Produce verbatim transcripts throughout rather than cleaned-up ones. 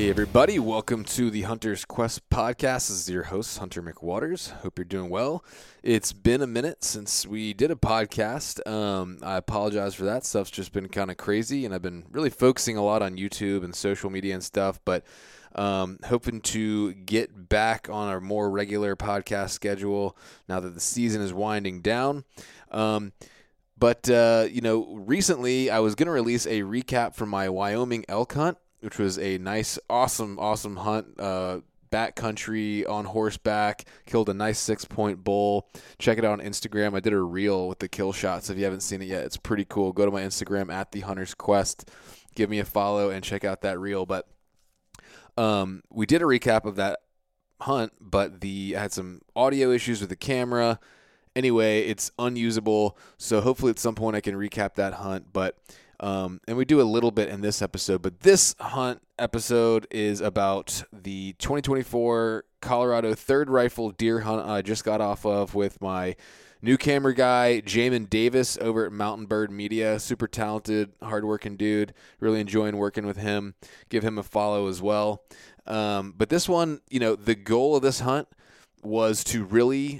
Hey everybody, welcome to the Hunter's Quest podcast. This is your host, Hunter McWaters. Hope you're doing well. It's been a minute since we did a podcast. Um, I apologize for that. Stuff's just been kind of crazy, and I've been really focusing a lot on YouTube and social media and stuff, but um, hoping to get back on our more regular podcast schedule now that the season is winding down. Um, but, uh, you know, recently I was going to release a recap from my Wyoming elk hunt, which was a nice, awesome, awesome hunt, uh, backcountry on horseback, killed a nice six-point bull. Check it out on Instagram. I did a reel with the kill shots. If you haven't seen it yet, it's pretty cool. Go to my Instagram, at the Hunter's Quest. Give me a follow and check out that reel. But um, we did a recap of that hunt, but the I had some audio issues with the camera. Anyway, it's unusable, so hopefully at some point I can recap that hunt. But Um, and we do a little bit in this episode, but this hunt episode is about the twenty twenty-four Colorado third rifle deer hunt I just got off of with my new camera guy, Jamin Davis, over at Mountain Bird Media. Super talented, hardworking dude. Really enjoying working with him. Give him a follow as well. Um, but this one, you know, the goal of this hunt was to really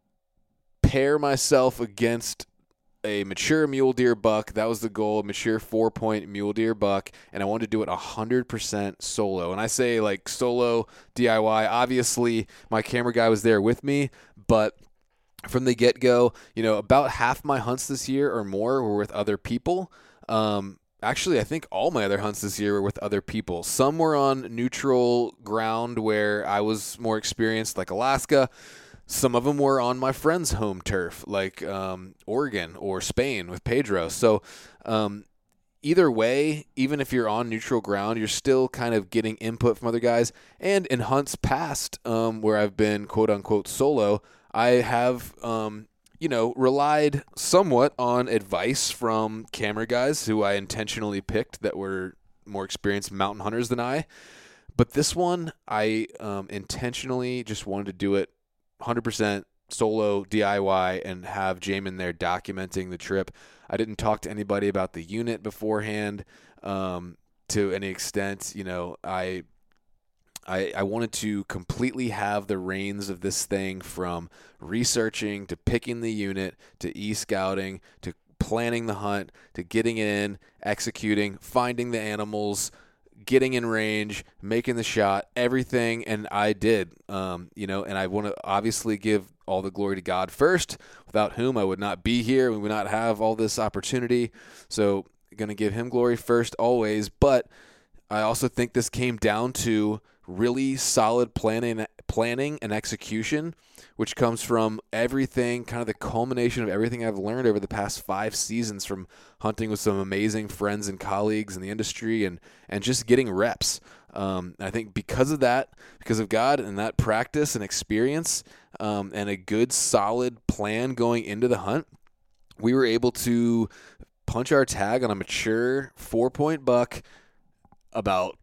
pair myself against a mature mule deer buck. That was the goal, mature four-point mule deer buck, and I wanted to do it one hundred percent solo. And I say, like, solo D I Y. Obviously, my camera guy was there with me, but from the get-go, you know, about half my hunts this year or more were with other people. Um, actually, I think all my other hunts this year were with other people. Some were on neutral ground where I was more experienced, like Alaska. Some of them were on my friend's home turf, like um, Oregon or Spain with Pedro. So um, either way, even if you're on neutral ground, you're still kind of getting input from other guys. And in hunts past, um, where I've been quote-unquote solo, I have, um, you know, relied somewhat on advice from camera guys who I intentionally picked that were more experienced mountain hunters than I. But this one, I um, intentionally just wanted to do it one hundred percent solo D I Y and have Jamin there documenting the trip. I didn't talk to anybody about the unit beforehand um, to any extent. You know, I, I I wanted to completely have the reins of this thing, from researching to picking the unit to e-scouting to planning the hunt to getting in, executing, finding the animals, getting in range, making the shot, everything, and I did, um, you know, and I want to obviously give all the glory to God first, without whom I would not be here. We would not have all this opportunity, so going to give him glory first always, but I also think this came down to really solid planning, planning and execution, which comes from everything, kind of the culmination of everything I've learned over the past five seasons from hunting with some amazing friends and colleagues in the industry and, and just getting reps. Um, I think because of that, because of God and that practice and experience um, and a good solid plan going into the hunt, we were able to punch our tag on a mature four-point buck about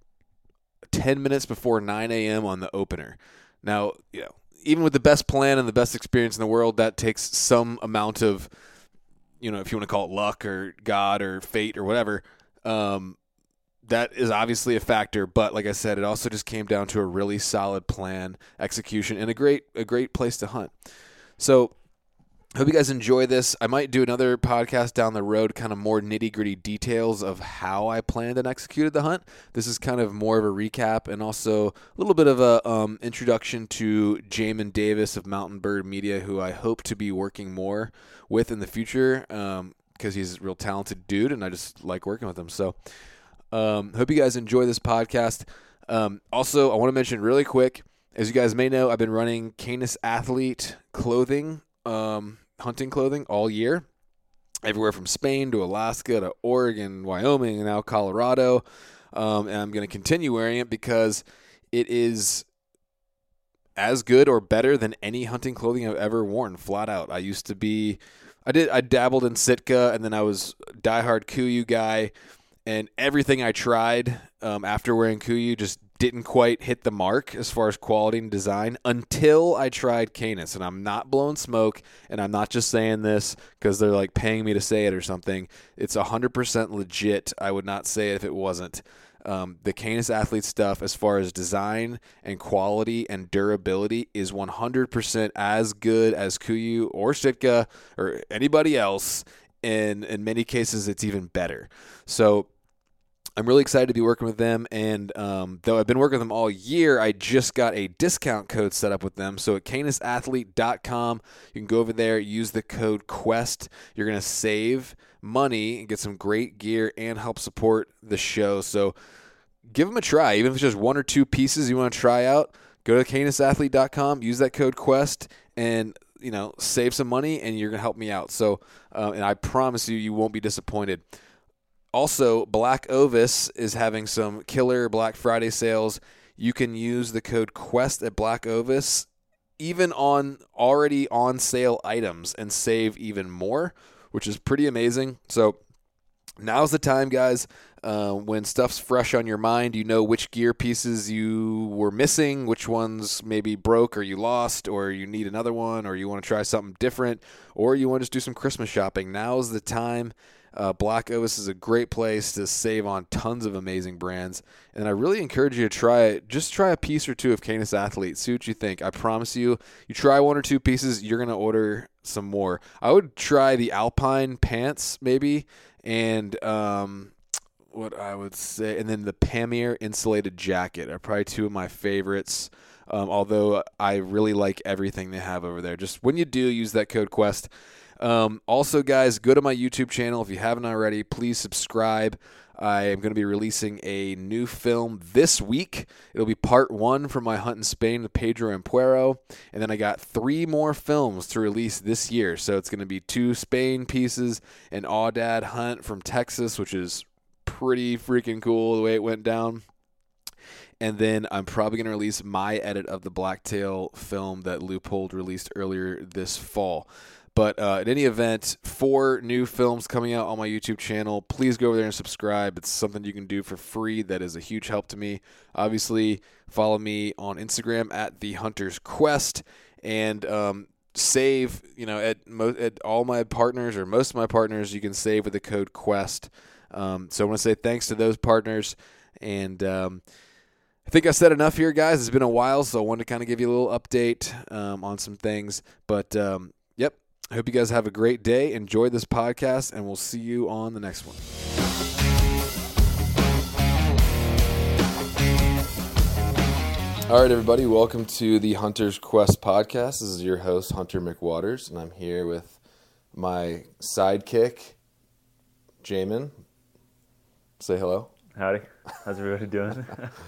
ten minutes before nine a.m. on the opener. Now, you know, even with the best plan and the best experience in the world, that takes some amount of, you know, if you want to call it luck or God or fate or whatever, um, that is obviously a factor. But like I said, it also just came down to a really solid plan, execution, and a great a great place to hunt. So hope you guys enjoy this. I might do another podcast down the road, kind of more nitty-gritty details of how I planned and executed the hunt. This is kind of more of a recap and also a little bit of a um, introduction to Jamin Davis of Mountain Bird Media, who I hope to be working more with in the future um, because he's a real talented dude, and I just like working with him. So um, hope you guys enjoy this podcast. Um, also, I want to mention really quick, as you guys may know, I've been running Canis Athlete clothing, Um, hunting clothing all year, everywhere from Spain to Alaska to Oregon, Wyoming, and now Colorado. Um, and I'm going to continue wearing it because it is as good or better than any hunting clothing I've ever worn, flat out. I used to be, I did, I dabbled in Sitka, and then I was a diehard Kuiu guy, and everything I tried um, after wearing Kuiu just didn't quite hit the mark as far as quality and design until I tried Canis. And I'm not blowing smoke, and I'm not just saying this because they're like paying me to say it or something. It's one hundred percent legit. I would not say it if it wasn't. Um, the Canis Athlete stuff, as far as design and quality and durability, is one hundred percent as good as Kuiu or Sitka or anybody else. And in many cases, it's even better. So I'm really excited to be working with them, and um, though I've been working with them all year, I just got a discount code set up with them. So at canis athlete dot com, you can go over there, use the code QUEST. You're going to save money and get some great gear and help support the show. So give them a try. Even if it's just one or two pieces you want to try out, go to canis athlete dot com, use that code QUEST, and you know, save some money, and you're going to help me out. So, uh, and I promise you, you won't be disappointed. Also, Black Ovis is having some killer Black Friday sales. You can use the code QUEST at Black Ovis, even on already on sale items, and save even more, which is pretty amazing. So now's the time, guys. Uh, when stuff's fresh on your mind, you know which gear pieces you were missing, which ones maybe broke or you lost, or you need another one, or you want to try something different, or you want to just do some Christmas shopping. Now's the time. Uh, Black Ovis is a great place to save on tons of amazing brands, and I really encourage you to try it. Just try a piece or two of Canis Athlete. See what you think. I promise you, you try one or two pieces, you're going to order some more. I would try the Alpine pants maybe, and um, what I would say, and then the Pamir insulated jacket are probably two of my favorites, um, although I really like everything they have over there. Just when you do, use that code QUEST. Um, also, guys, go to my YouTube channel. If you haven't already, please subscribe. I am going to be releasing a new film this week. It'll be part one from my hunt in Spain with Pedro and Puero. And then I got three more films to release this year. So it's going to be two Spain pieces, an Aoudad hunt from Texas, which is pretty freaking cool the way it went down. And then I'm probably going to release my edit of the Blacktail film that Leupold released earlier this fall. But uh, in any event, four new films coming out on my YouTube channel. Please go over there and subscribe. It's something you can do for free that is a huge help to me. Obviously, follow me on Instagram at The Hunter's Quest, and um, save, you know, at, mo- at all my partners, or most of my partners, you can save with the code QUEST. Um, so I want to say thanks to those partners, and um, I think I said enough here, guys. It's been a while, so I wanted to kind of give you a little update um, on some things. But, um, yep. I hope you guys have a great day. Enjoy this podcast, and we'll see you on the next one. All right, everybody. Welcome to the Hunter's Quest podcast. This is your host, Hunter McWaters, and I'm here with my sidekick, Jamin. Say hello. Howdy. How's everybody doing?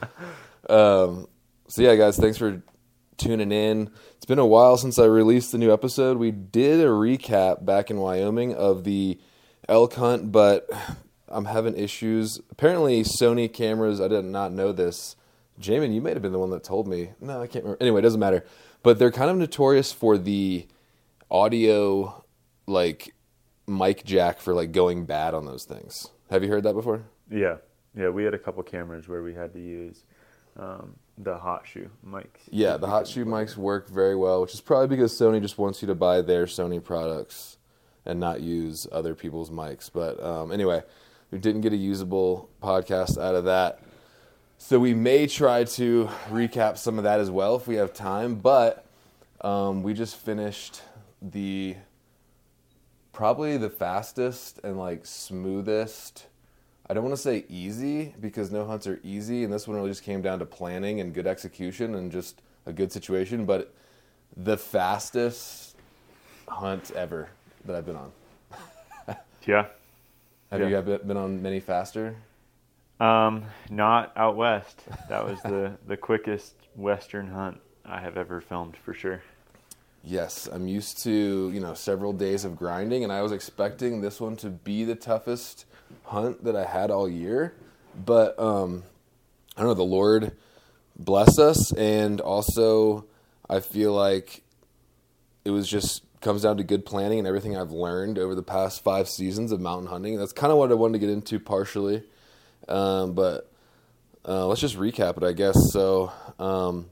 um, so, yeah, guys, thanks for tuning in. It's been a while since I released the new episode. We did a recap back in Wyoming of the elk hunt, but I'm having issues. Apparently, Sony cameras, I did not know this. Jamin, you may have been the one that told me. No, I can't remember. Anyway, it doesn't matter. But they're kind of notorious for the audio, like, mic jack for, like, going bad on those things. Have you heard that before? Yeah. Yeah, we had a couple cameras where we had to use um, the hot shoe mics. Yeah, the hot shoe mics work very well, which is probably because Sony just wants you to buy their Sony products and not use other people's mics. But um, anyway, we didn't get a usable podcast out of that. So we may try to recap some of that as well if we have time. But um, we just finished the probably the fastest and like smoothest. I don't want to say easy because no hunts are easy, and this one really just came down to planning and good execution and just a good situation, but the fastest hunt ever that I've been on. Yeah. Have yeah. you been on many faster? Um, not out west. That was the, the quickest western hunt I have ever filmed for sure. Yes, I'm used to, you know, several days of grinding, and I was expecting this one to be the toughest hunt that I had all year, but um, I don't know, the Lord bless us, and also I feel like it was just comes down to good planning and everything I've learned over the past five seasons of mountain hunting. That's kind of what I wanted to get into partially, um, but uh, let's just recap it, I guess. So, um,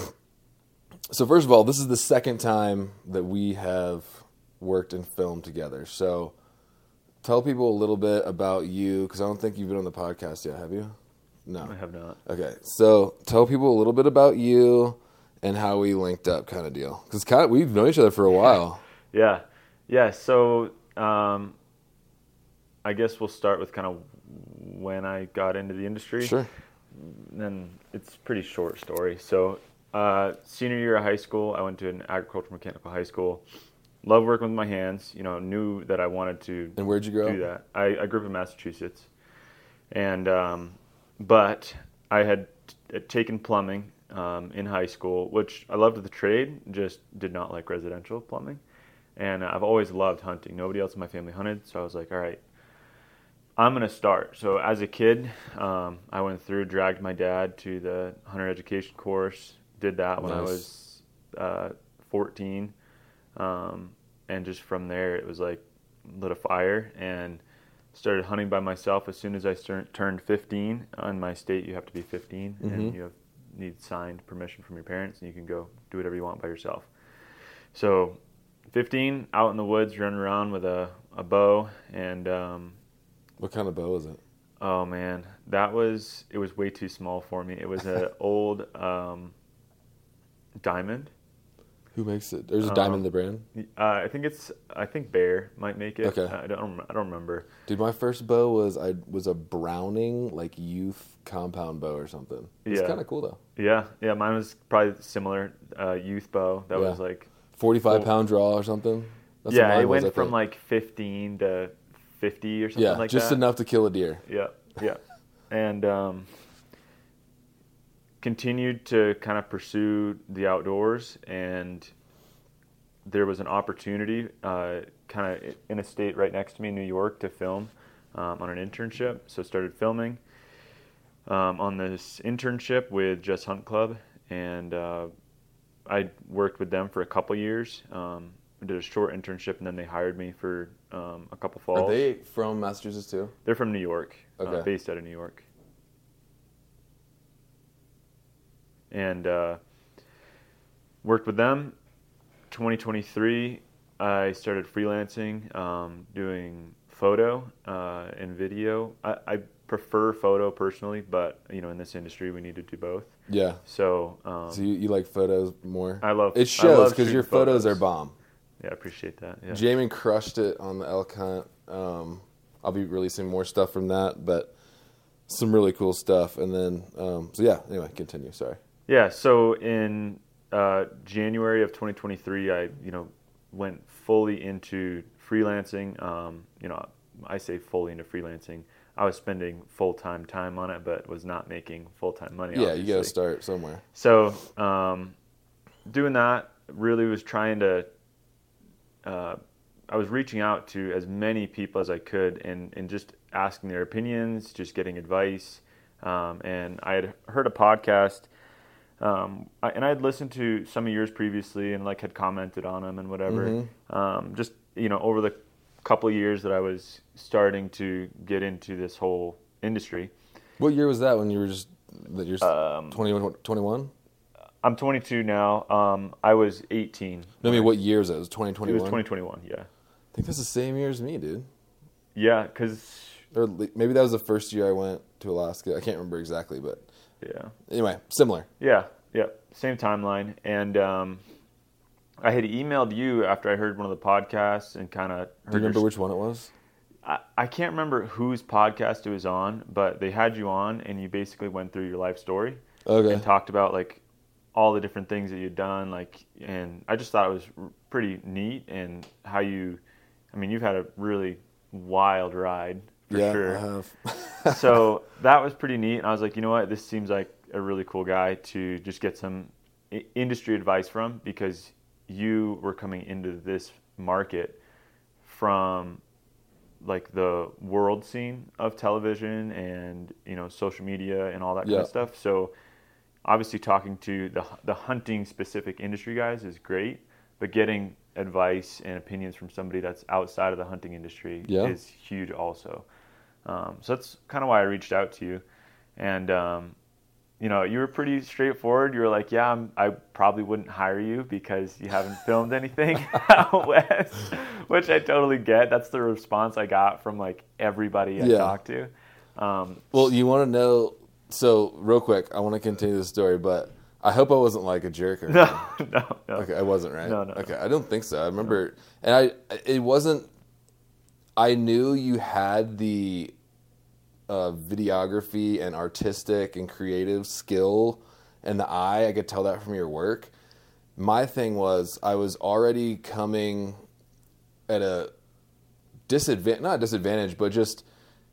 so first of all, this is the second time that we have worked and filmed together, so tell people a little bit about you, because I don't think you've been on the podcast yet, have you? No. I have not. Okay, so tell people a little bit about you and how we linked up, kind of deal. Because kind of, we've known each other for a while. Yeah. Yeah. So um, I guess we'll start with kind of when I got into the industry. Sure. Then it's a pretty short story. So uh, senior year of high school, I went to an agricultural mechanical high school. Loved working with my hands. You know, knew that I wanted to And where'd you grow do up? that. I, I grew up in Massachusetts. And um, but I had t- taken plumbing um, in high school, which I loved the trade, just did not like residential plumbing. And I've always loved hunting. Nobody else in my family hunted, so I was like, all right, I'm going to start. So as a kid, um, I went through, dragged my dad to the hunter education course, did that when Nice. I was uh, fourteen. Um, and just from there, it was like lit a fire and started hunting by myself as soon as I start, turned fifteen. In my state, you have to be fifteen, Mm-hmm. and you have, need signed permission from your parents, and you can go do whatever you want by yourself. So fifteen, out in the woods, running around with a, a bow, and um, What kind of bow was it? oh man, that was, it was way too small for me. It was an old um, Diamond. Who makes it? There's a Um, Diamond, the brand. Uh, I think it's, I think Bear might make it. Okay. I don't, I don't remember. Dude, my first bow was I was a Browning like youth compound bow or something. It's Yeah. kind of cool though. Yeah, yeah, mine was probably similar. Uh, youth bow that Yeah. was like, forty-five Cool. pound draw or something. That's yeah, what mine it was, went I from think. like fifteen to fifty or something yeah, like just that. enough to kill a deer. Yeah, yeah, and um, continued to kind of pursue the outdoors, and there was an opportunity, uh, kind of in a state right next to me, New York, to film um, on an internship. So started filming um, on this internship with Just Hunt Club, and uh, I worked with them for a couple years. Um, I did a short internship, and then they hired me for um, a couple falls. Are they from Massachusetts too? They're from New York, Okay. uh, based out of New York. And uh, worked with them. twenty twenty-three, I started freelancing, um, doing photo uh, and video. I, I prefer photo personally, but you know, in this industry, we need to do both. Yeah. So, um, So you, you like photos more? I love. It I shows love because shooting your photos, photos. are bomb. Yeah, I appreciate that. Yeah. Jamin crushed it on the elk hunt. Um, I'll be releasing more stuff from that, but some really cool stuff. And then, um, so yeah. Anyway, continue. Sorry. Yeah. So in uh, January of twenty twenty-three, I you know went fully into freelancing. Um, you know, I say fully into freelancing. I was spending full-time time on it, but was not making full-time money. Yeah, obviously. you got to start somewhere. So um, doing that, really was trying to, uh, I was reaching out to as many people as I could and, and just asking their opinions, just getting advice. Um, and I had heard a podcast, um, I, and I had listened to some of yours previously and like had commented on them and whatever. Mm-hmm. Um, just, you know, over the couple of years that I was starting to get into this whole industry. What year was that when you were just, that you're Um, twenty-one? twenty-one? I'm twenty-two now. Um, I was eighteen. No, I mean, what year was it? It was twenty It twenty-one? was twenty twenty-one, yeah. I think that's the same year as me, dude. Yeah, because, Or le- maybe that was the first year I went to Alaska. I can't remember exactly, but yeah. anyway, similar. Yeah, yeah, same timeline. And um, I had emailed you after I heard one of the podcasts and kind of heard Do you remember your, which one it was? I, I can't remember whose podcast it was on, but they had you on and you basically went through your life story Okay. and talked about like all the different things that you'd done. Like, and I just thought it was r- pretty neat and how you, I mean, you've had a really wild ride for yeah, sure. I have. So that was pretty neat. And I was like, you know what? This seems like a really cool guy to just get some I- industry advice from, because you were coming into this market from like the world scene of television and, you know, social media and all that kind Yeah. of stuff. So obviously talking to the the hunting specific industry guys is great, but getting advice and opinions from somebody that's outside of the hunting industry Yeah. is huge also. Um, so that's kind of why I reached out to you. And, um, you know, you were pretty straightforward. You were like, yeah, I'm, I probably wouldn't hire you because you haven't filmed anything out west, which I totally get. That's the response I got from like everybody I Yeah. talked to. Um, Well, you want to know So real quick, I want to continue the story, but I hope I wasn't like a jerk or No, no, no. Okay, I wasn't, right? No, no. Okay, I don't think so. I remember, and I it wasn't. I knew you had the uh, videography and artistic and creative skill and the eye. I could tell that from your work. My thing was I was already coming at a disadvantage, not a disadvantage, but just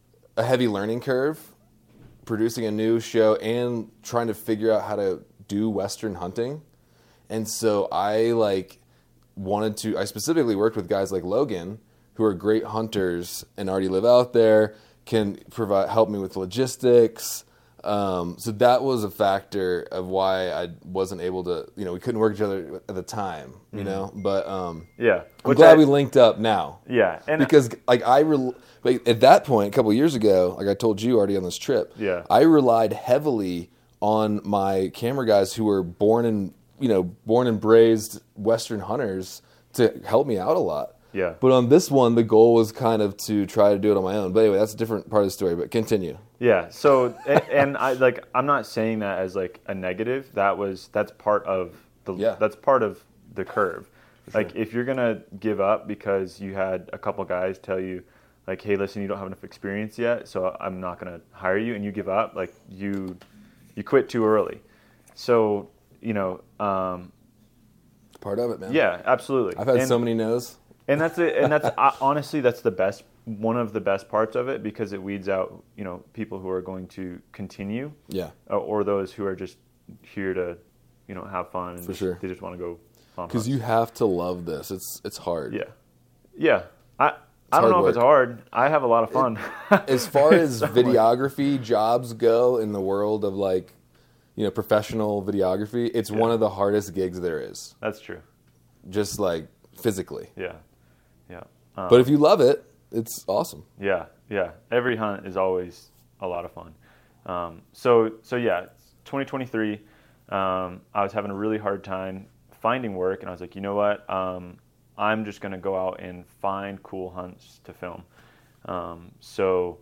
a heavy learning curve, producing a new show and trying to figure out how to do Western hunting. And so I like wanted to, I specifically worked with guys like Logan who are great hunters and already live out there, can provide, help me with logistics. Um, so that was a factor of why I wasn't able to, you know, we couldn't work each other at the time, you mm-hmm. know, but, um, yeah, I'm Which glad I, we linked up now. Yeah. And because like I, re- like, at that point, a couple of years ago, like I told you already on this trip, yeah, I relied heavily on my camera guys who were born and, you know, born and raised Western hunters to help me out a lot. Yeah. But on this one, the goal was kind of to try to do it on my own. But anyway, that's a different part of the story, but continue. Yeah. So, and, and I like, I'm not saying that as like a negative. That was, that's part of the, yeah. that's part of the curve. For like sure. If you're going to give up because you had a couple guys tell you like, hey, listen, you don't have enough experience yet, so I'm not going to hire you, and you give up, like you, you quit too early. So, you know, um, it's part of it, man. Yeah, absolutely. I've had and, so many no's. And that's it. And that's uh, honestly, that's the best, one of the best parts of it, because it weeds out, you know, people who are going to continue, yeah, or, or those who are just here to, you know, have fun. And For just, sure. They just want to go on. Because you have to love this. It's it's hard. Yeah, yeah. I I don't know work. if it's hard. I have a lot of fun. It, as far as so videography like, jobs go in the world of like, you know, professional videography, it's yeah. one of the hardest gigs there is. That's true. Just like physically. Yeah. Yeah. Um, but if you love it, it's awesome. Yeah, yeah. Every hunt is always a lot of fun. Um, so, so yeah, twenty twenty-three, um, I was having a really hard time finding work, and I was like, you know what? Um, I'm just going to go out and find cool hunts to film. Um, so,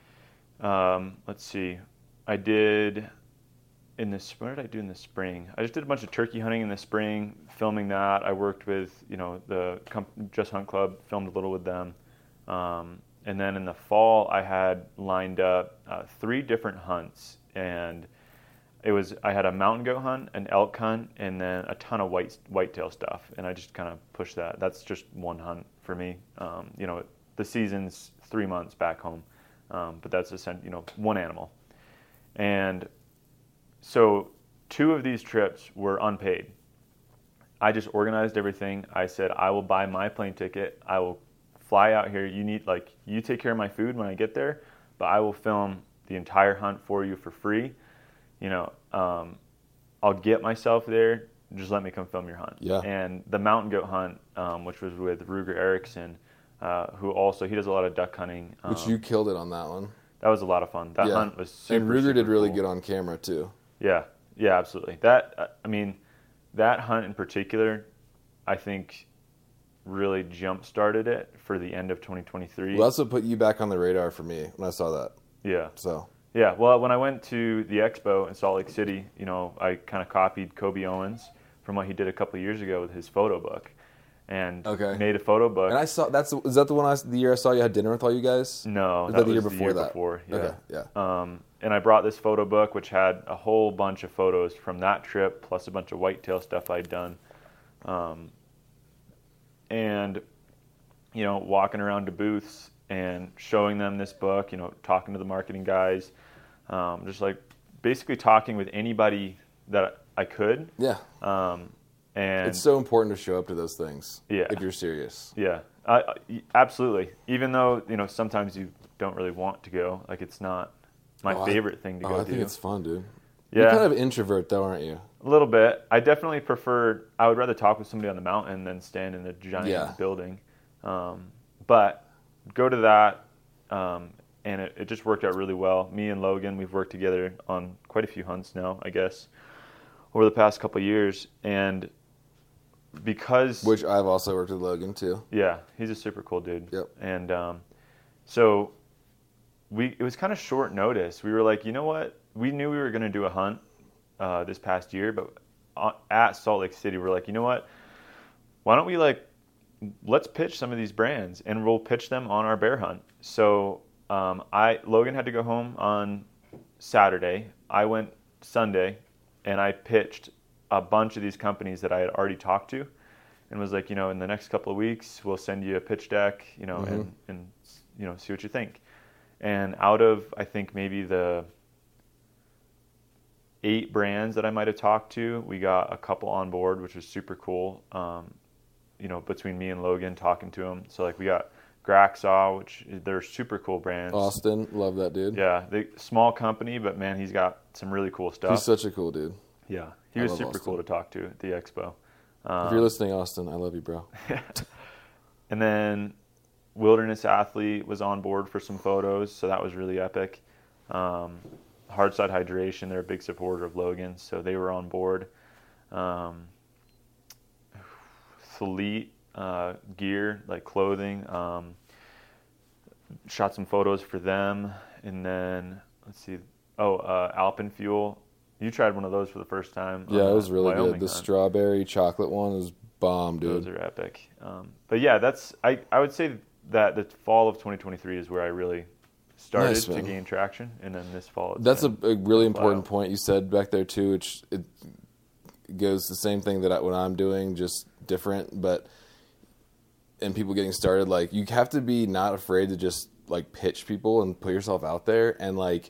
um, let's see. I did in this. What did I do in the spring? I just did a bunch of turkey hunting in the spring, filming that. I worked with, you know, the Just Hunt Club, filmed a little with them. Um, and then in the fall, I had lined up uh, three different hunts, and it was I had a mountain goat hunt, an elk hunt, and then a ton of white whitetail stuff. And I just kind of pushed that. That's just one hunt for me. Um, you know, the season's three months back home, um, but that's a you know one animal. And so two of these trips were unpaid. I just organized everything. I said, I will buy my plane ticket. I will fly out here. You need, like, you take care of my food when I get there, but I will film the entire hunt for you for free. You know, um, I'll get myself there. Just let me come film your hunt. Yeah. And the mountain goat hunt, um, which was with Ruger Erickson, uh, who also, he does a lot of duck hunting. Um, Which you killed it on that one. That was a lot of fun. That yeah. hunt was super, And Ruger super did really cool. good on camera, too. Yeah, yeah, absolutely. That, I mean, that hunt in particular, I think, really jump-started it for the end of twenty twenty-three. Well, that's what put you back on the radar for me when I saw that. Yeah. So. Yeah, well, when I went to the expo in Salt Lake City, you know, I kind of copied Kobe Owens from what he did a couple of years ago with his photo book, and okay. made a photo book. And I saw that's is that the one I, the year I saw you had dinner with all you guys? No, was that, that the was year the before year that. Before, yeah. Okay, yeah. Um, and I brought this photo book, which had a whole bunch of photos from that trip, plus a bunch of whitetail stuff I'd done. Um, and, you know, walking around to booths and showing them this book, you know, talking to the marketing guys, um, just like basically talking with anybody that I could. Yeah. Um, and it's so important to show up to those things. Yeah. If you're serious. Yeah, uh, absolutely. Even though, you know, sometimes you don't really want to go. Like, it's not my oh, favorite I, thing to oh, go do. I think it's fun, dude. Yeah. You're kind of an introvert, though, aren't you? A little bit. I definitely prefer, I would rather talk with somebody on the mountain than stand in a giant yeah. building. Um, but go to that, um, and it, it just worked out really well. Me and Logan, we've worked together on quite a few hunts now, I guess, over the past couple of years. And because... Which I've also worked with Logan, too. Yeah, he's a super cool dude. Yep. And um, so we it was kind of short notice. We were like, you know what? we knew we were going to do a hunt uh, this past year, but at Salt Lake City, we're like, you know what? Why don't we like, let's pitch some of these brands and we'll pitch them on our bear hunt. So um, I Logan had to go home on Saturday. I went Sunday and I pitched a bunch of these companies that I had already talked to and was like, you know, in the next couple of weeks, we'll send you a pitch deck, you know, mm-hmm. and, and, you know, see what you think. And out of, I think maybe the eight brands that I might have talked to, we got a couple on board, which was super cool. Um, you know, between me and Logan talking to them. So like we got Graxaw, which they're super cool brands. Austin, love that dude. Yeah, the small company, but man, he's got some really cool stuff. He's such a cool dude. Yeah, he I was super Austin. Cool to talk to at the expo. Um, if you're listening, Austin, I love you, bro. And then Wilderness Athlete was on board for some photos, so that was really epic. Um, Hardside Hydration, they're a big supporter of Logan, so they were on board. Um, Fleet uh, gear, like clothing, um, shot some photos for them, and then let's see. Oh, uh, Alpenfuel. You tried one of those for the first time. Yeah, it was really Wyoming good. The hunt. Strawberry chocolate one was bomb, dude. Those are epic. Um, but yeah, that's I, I would say that the fall of twenty twenty-three is where I really started Nice, to man. gain traction, and then this fall. It's That's a, been a really important wild. point you said back there too. Which it goes the same thing that I, what I'm doing, just different. But and people getting started, like you have to be not afraid to just like pitch people and put yourself out there and like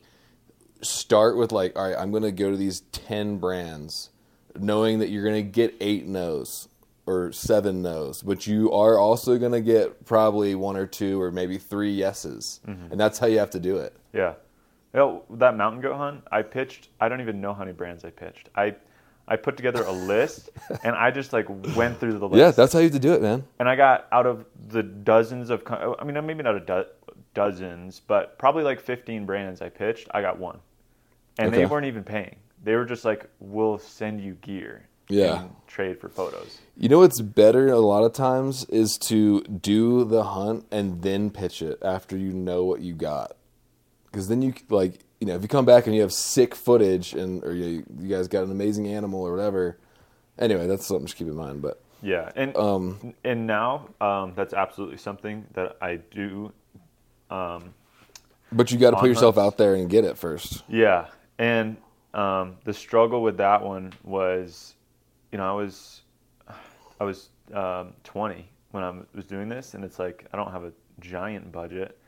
start with like, all right, I'm going to go to these ten brands, knowing that you're going to get eight no's or seven no's, but you are also going to get probably one or two or maybe three yeses, Mm-hmm. and that's how you have to do it. Yeah. Well, that mountain goat hunt, I pitched. I don't even know how many brands I pitched. I I put together a list, and I just like went through the list. Yeah, that's how you have to do it, man. And I got out of the dozens of, I mean, maybe not a do- dozens, but probably like fifteen brands I pitched, I got one. And Okay. they weren't even paying. They were just like, we'll send you gear. Yeah. And trade for photos. You know what's better a lot of times is to do the hunt and then pitch it after you know what you got. Because then you, like, you know, if you come back and you have sick footage and or you, you guys got an amazing animal or whatever. Anyway, that's something to keep in mind. But Yeah. And um, and now um, that's absolutely something that I do. Um, but you got to put On yourself hunts. out there and get it first. Yeah, and um, the struggle with that one was, you know, I was, I was um, twenty when I was doing this, and it's like I don't have a giant budget,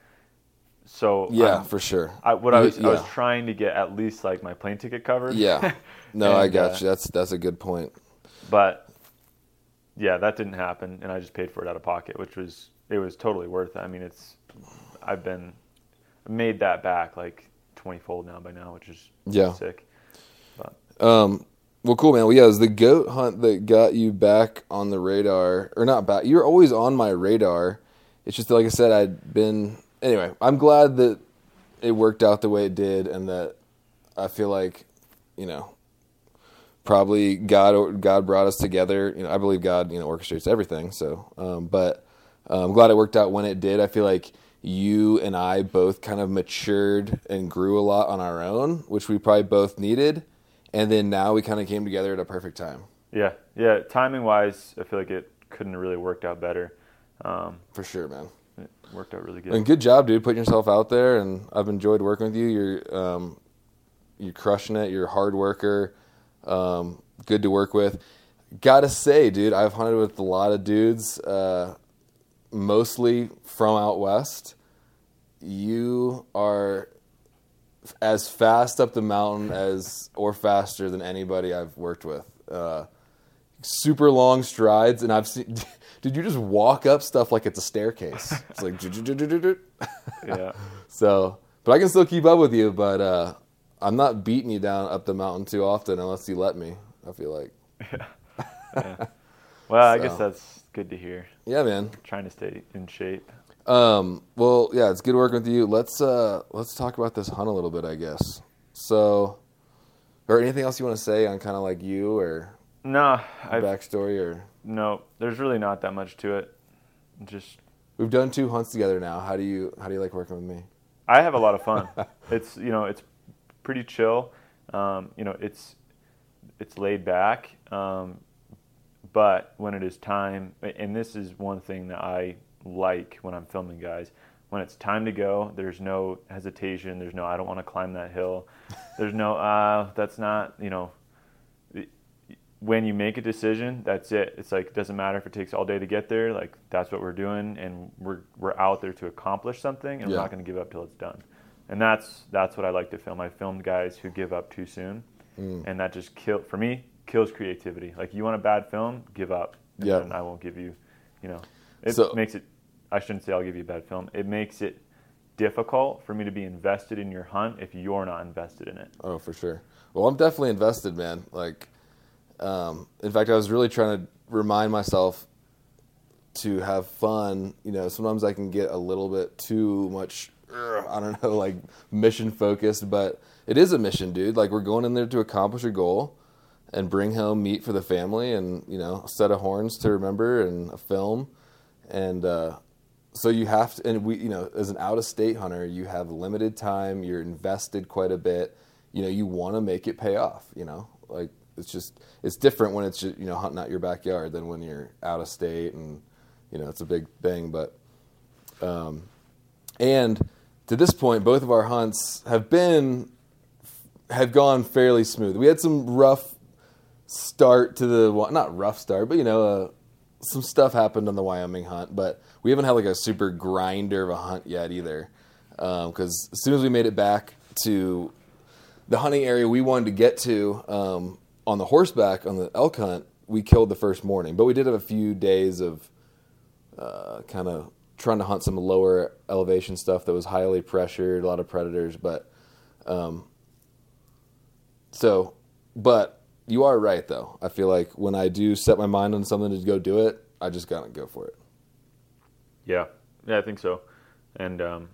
so Yeah, I'm- for sure. I, what I was, I was Yeah. trying to get at least like my plane ticket covered. Yeah. No, I And, got uh, you. That's that's a good point. But yeah, that didn't happen, and I just paid for it out of pocket, which was it was totally worth it. I mean, it's I've been made that back like twenty fold now by now, which is Yeah. sick. But Um, well, cool, man. Well, yeah, it was the goat hunt that got you back on the radar, or not back. You're always on my radar. It's just that, like I said, I'd been anyway. I'm glad that it worked out the way it did, and that I feel like, you know, probably God God brought us together. You know, I believe God, you know, orchestrates everything. So, um, but uh, I'm glad it worked out when it did. I feel like you and I both kind of matured and grew a lot on our own, which we probably both needed. And then now we kind of came together at a perfect time. yeah, yeah. Timing wise, I feel like it couldn't have really worked out better. Um, For sure, man. it worked out really good. And good job, dude, putting yourself out there. And I've enjoyed working with you. You're um, you're crushing it. You're a hard worker. Um, good to work with. Gotta say, dude, I've hunted with a lot of dudes, uh, mostly from out west. You are as fast up the mountain as, or faster than anybody I've worked with. Uh, super long strides, and I've seen. Did you just walk up stuff like it's a staircase? It's like, yeah, so but I can still keep up with you. But uh, I'm not beating you down up the mountain too often unless you let me. I feel like. yeah. Well, I So. guess that's good to hear. Yeah, man. Trying to stay in shape. Um, well, yeah, it's good working with you. Let's uh, let's talk about this hunt a little bit, I guess. So, or anything else you want to say on kind of like you or No, I backstory or no. There's really not that much to it. Just we've done two hunts together now. How do you how do you like working with me? I have a lot of fun. It's you know it's pretty chill. Um, you know, it's it's laid back. Um, but when it is time, and this is one thing that I like when I'm filming guys, when it's time to go, there's no hesitation. There's no, I don't want to climb that hill. There's no, uh, that's not, you know, when you make a decision, that's it. It's like, it doesn't matter if it takes all day to get there. Like, that's what we're doing, and we're we're out there to accomplish something, and yeah. we're not going to give up till it's done. And that's that's what I like to film. I filmed guys who give up too soon, mm. and that just kill for me kills creativity. Like, you want a bad film, give up, and yeah. then I won't give you. You know, it so, makes it. I shouldn't say I'll give you a bad film. It makes it difficult for me to be invested in your hunt if you're not invested in it. Oh, for sure. Well, I'm definitely invested, man. Like. Um, in fact, I was really trying to remind myself to have fun. You know, sometimes I can get a little bit too much, I don't know, like mission focused, but it is a mission, dude. Like, we're going in there to accomplish a goal and bring home meat for the family and, you know, a set of horns to remember and a film. And, uh, so you have to, and we, you know, as an out-of-state hunter, you have limited time, you're invested quite a bit, you know, you want to make it pay off, you know, like, it's just, it's different when it's just, you know, hunting out your backyard than when you're out of state and, you know, it's a big thing. But, um, and to this point, both of our hunts have been, have gone fairly smooth. We had some rough start to the, well, not rough start, but, you know, uh, some stuff happened on the Wyoming hunt, but we haven't had like a super grinder of a hunt yet either. Um, 'cause as soon as we made it back to the hunting area we wanted to get to, um, on the horseback, on the elk hunt, we killed the first morning. But we did have a few days of uh, kind of trying to hunt some lower elevation stuff that was highly pressured, a lot of predators. But um, so, but you are right, though. I feel like when I do set my mind on something to go do it, I just got to go for it. Yeah, yeah, I think so. And um,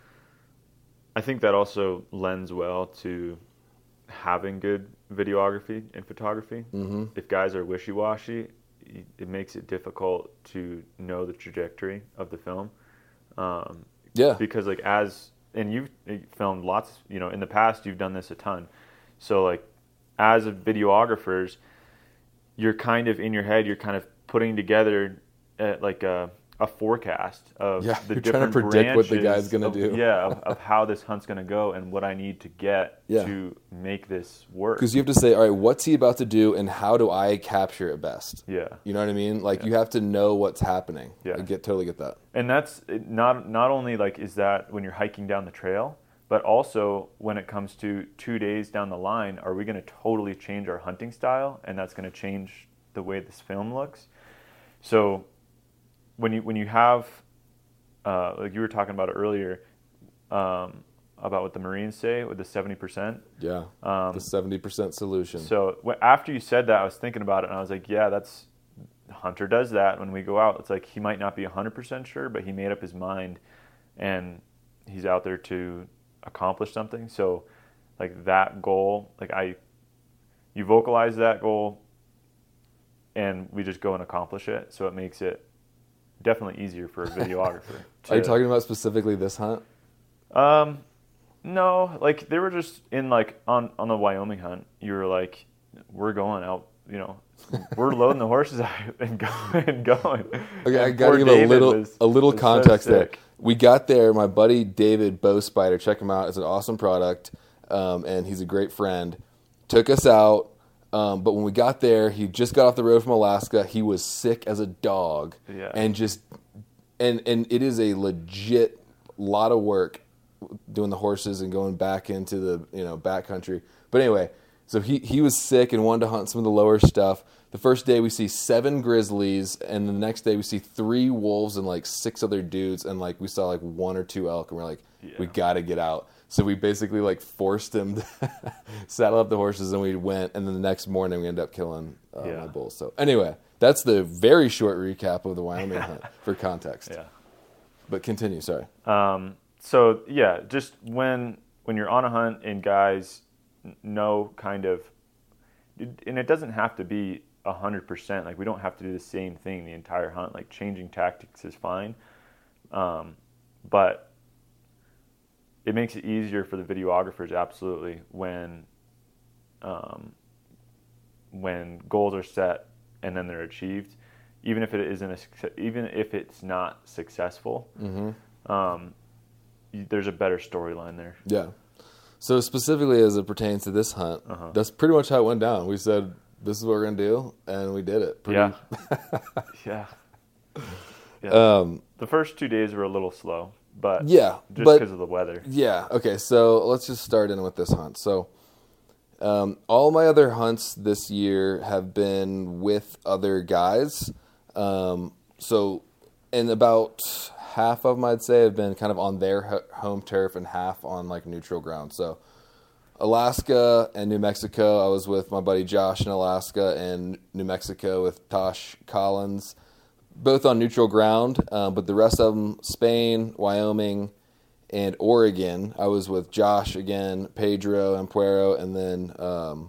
I think that also lends well to having good videography and photography. Mm-hmm. If guys are wishy-washy, it makes it difficult to know the trajectory of the film. Um, yeah. Because like as, and you've filmed lots, you know, in the past you've done this a ton. So like as a videographers, you're kind of in your head, you're kind of putting together uh, like a, a forecast of yeah, the you're different trying to predict what the guy's going to of, do. Yeah, of, of how this hunt's going to go and what I need to get yeah. to make this work. Because you have to say, all right, what's he about to do and how do I capture it best? Yeah. You know what I mean? Like yeah. you have to know what's happening. Yeah. I get totally get that. And that's not not only like is that when you're hiking down the trail, but also when it comes to two days down the line, are we going to totally change our hunting style and that's going to change the way this film looks? So when you when you have Uh, like you were talking about it earlier, um, about what the Marines say with the seventy percent. Yeah, um, the seventy percent solution. So w- after you said that, I was thinking about it, and I was like, yeah, that's Hunter does that when we go out. It's like he might not be one hundred percent sure, but he made up his mind, and he's out there to accomplish something. So like that goal, like I, you vocalize that goal, and we just go and accomplish it. So it makes it definitely easier for a videographer. to, Are you talking about specifically this hunt? Um, no, like they were just in like on, on the Wyoming hunt. You were like, we're going out, you know, we're loading the horses out and going and going. Okay, and I got to give a little was, a little context so there. We got there. My buddy David Bow Spider, check him out. It's an awesome product, um, and he's a great friend. Took us out. Um, but when we got there, he just got off the road from Alaska. He was sick as a dog, yeah. and just and and it is a legit lot of work doing the horses and going back into the you know backcountry. But anyway, so he he was sick and wanted to hunt some of the lower stuff. The first day we see seven grizzlies, and the next day we see three wolves and like six other dudes, and like we saw like one or two elk, and we're like, yeah. we got to get out. So we basically like forced him to saddle up the horses, and we went. And then the next morning we ended up killing uh, yeah. my bulls. So anyway, that's the very short recap of the Wyoming hunt for context. Yeah. But continue. Sorry. Um. So yeah, just when when you're on a hunt and guys know kind of, and it doesn't have to be a hundred percent. Like we don't have to do the same thing the entire hunt. Like changing tactics is fine. Um, but it makes it easier for the videographers, absolutely, when um, when goals are set and then they're achieved, even if it isn't a success, even if it's not successful. Mm-hmm. Um, there's a better storyline there. Yeah. So specifically as it pertains to this hunt, uh-huh. that's pretty much how it went down. We said, this is what we're going to do, and we did it. Pretty... Yeah. yeah. Yeah. Um, the first two days were a little slow, but yeah, just because of the weather. Yeah. Okay, so let's just start in with this hunt. So um, all my other hunts this year have been with other guys. Um, so and about half of them, I'd say, have been kind of on their ho- home turf and half on like neutral ground. So Alaska and New Mexico, I was with my buddy Josh in Alaska, and New Mexico with Tosh Collins, both on neutral ground. Um, but the rest of them, Spain, Wyoming, and Oregon, I was with Josh again, Pedro and Puero, and then um,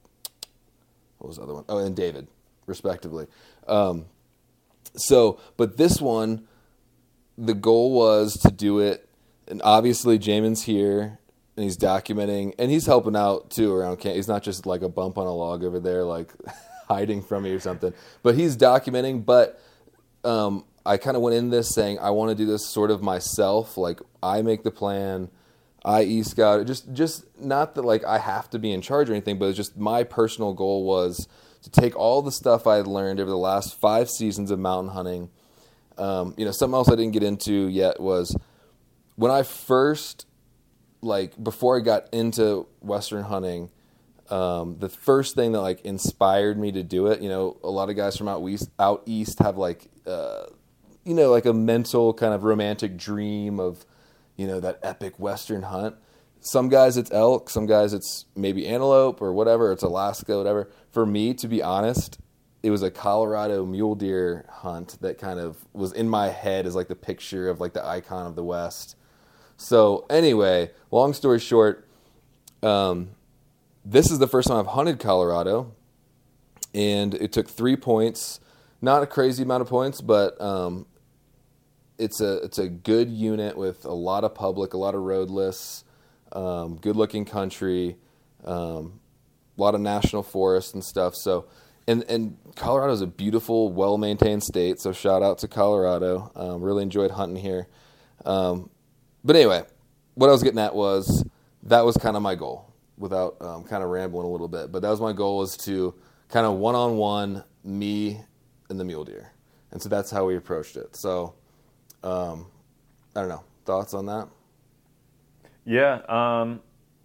what was the other one? Oh, and David, respectively. Um, so, but this one, the goal was to do it, and obviously Jamin's here, and he's documenting, and he's helping out too around camp. He's not just like a bump on a log over there, like hiding from me or something, but he's documenting. But um, I kind of went in this saying, I want to do this sort of myself. Like, I make the plan, I e-scout it. Just, just not that like I have to be in charge or anything, but it's just my personal goal was to take all the stuff I had learned over the last five seasons of mountain hunting. Um, you know, something else I didn't get into yet was when I first, like, before I got into Western hunting, um, the first thing that, like, inspired me to do it, you know, a lot of guys from out east, out east have, like, uh, you know, like a mental kind of romantic dream of, you know, that epic Western hunt. Some guys it's elk, some guys it's maybe antelope or whatever, it's Alaska, whatever. For me, to be honest, it was a Colorado mule deer hunt that kind of was in my head as like the picture of like the icon of the West. So anyway, long story short, um, this is the first time I've hunted Colorado, and it took three points. Not a crazy amount of points, but um, it's a it's a good unit with a lot of public, a lot of roadless, um, good looking country, um, a lot of national forests and stuff. So. And and Colorado is a beautiful, well-maintained state, so shout out to Colorado. Um, really enjoyed hunting here. Um, but anyway, what I was getting at was that was kind of my goal, without um, kind of rambling a little bit. But that was my goal, was to kind of one-on-one me and the mule deer. And so that's how we approached it. So, um, I don't know. Thoughts on that? Yeah. Um,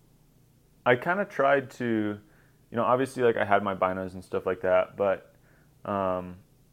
I kind of tried to... You know, obviously, like I had my binos and stuff like that, but um,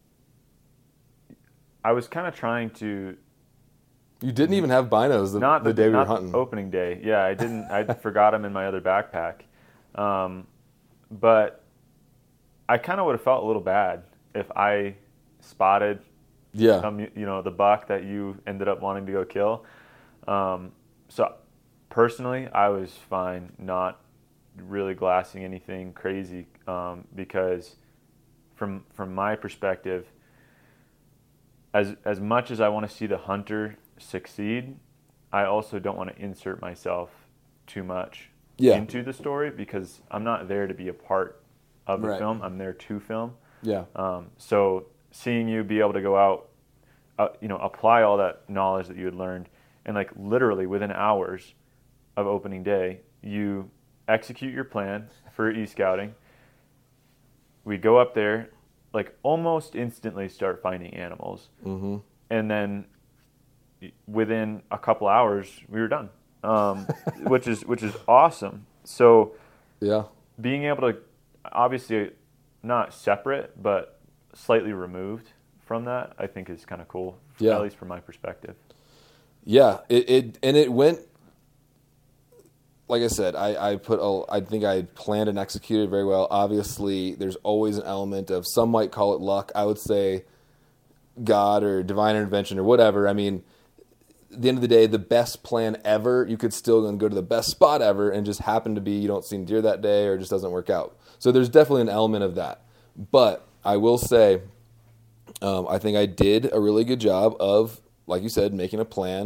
I was kind of trying to. You didn't even have binos the, not the, the day we not were hunting. Opening day, yeah, I didn't. I forgot them in my other backpack, um, but I kind of would have felt a little bad if I spotted, yeah, some, you know, the buck that you ended up wanting to go kill. Um, so personally, I was fine not really glassing anything crazy, um, because from from my perspective, as as much as I want to see the hunter succeed, I also don't want to insert myself too much yeah. into the story, because I'm not there to be a part of the right. film. I'm there to film. Yeah. Um, so seeing you be able to go out, uh, you know, apply all that knowledge that you had learned, and like literally within hours of opening day, you execute your plan for e-scouting. We go up there, like almost instantly start finding animals. Mm-hmm. And then within a couple hours, we were done, um, which is which is awesome. So yeah, being able to, obviously not separate, but slightly removed from that, I think is kind of cool, yeah. at least from my perspective. Yeah, it, it and it went... Like I said, I, I put a, I think I planned and executed very well. Obviously, there's always an element of, some might call it luck. I would say God or divine intervention or whatever. I mean, at the end of the day, the best plan ever, you could still go to the best spot ever and just happen to be you don't see deer that day or it just doesn't work out. So there's definitely an element of that. But I will say, um, I think I did a really good job of, like you said, making a plan.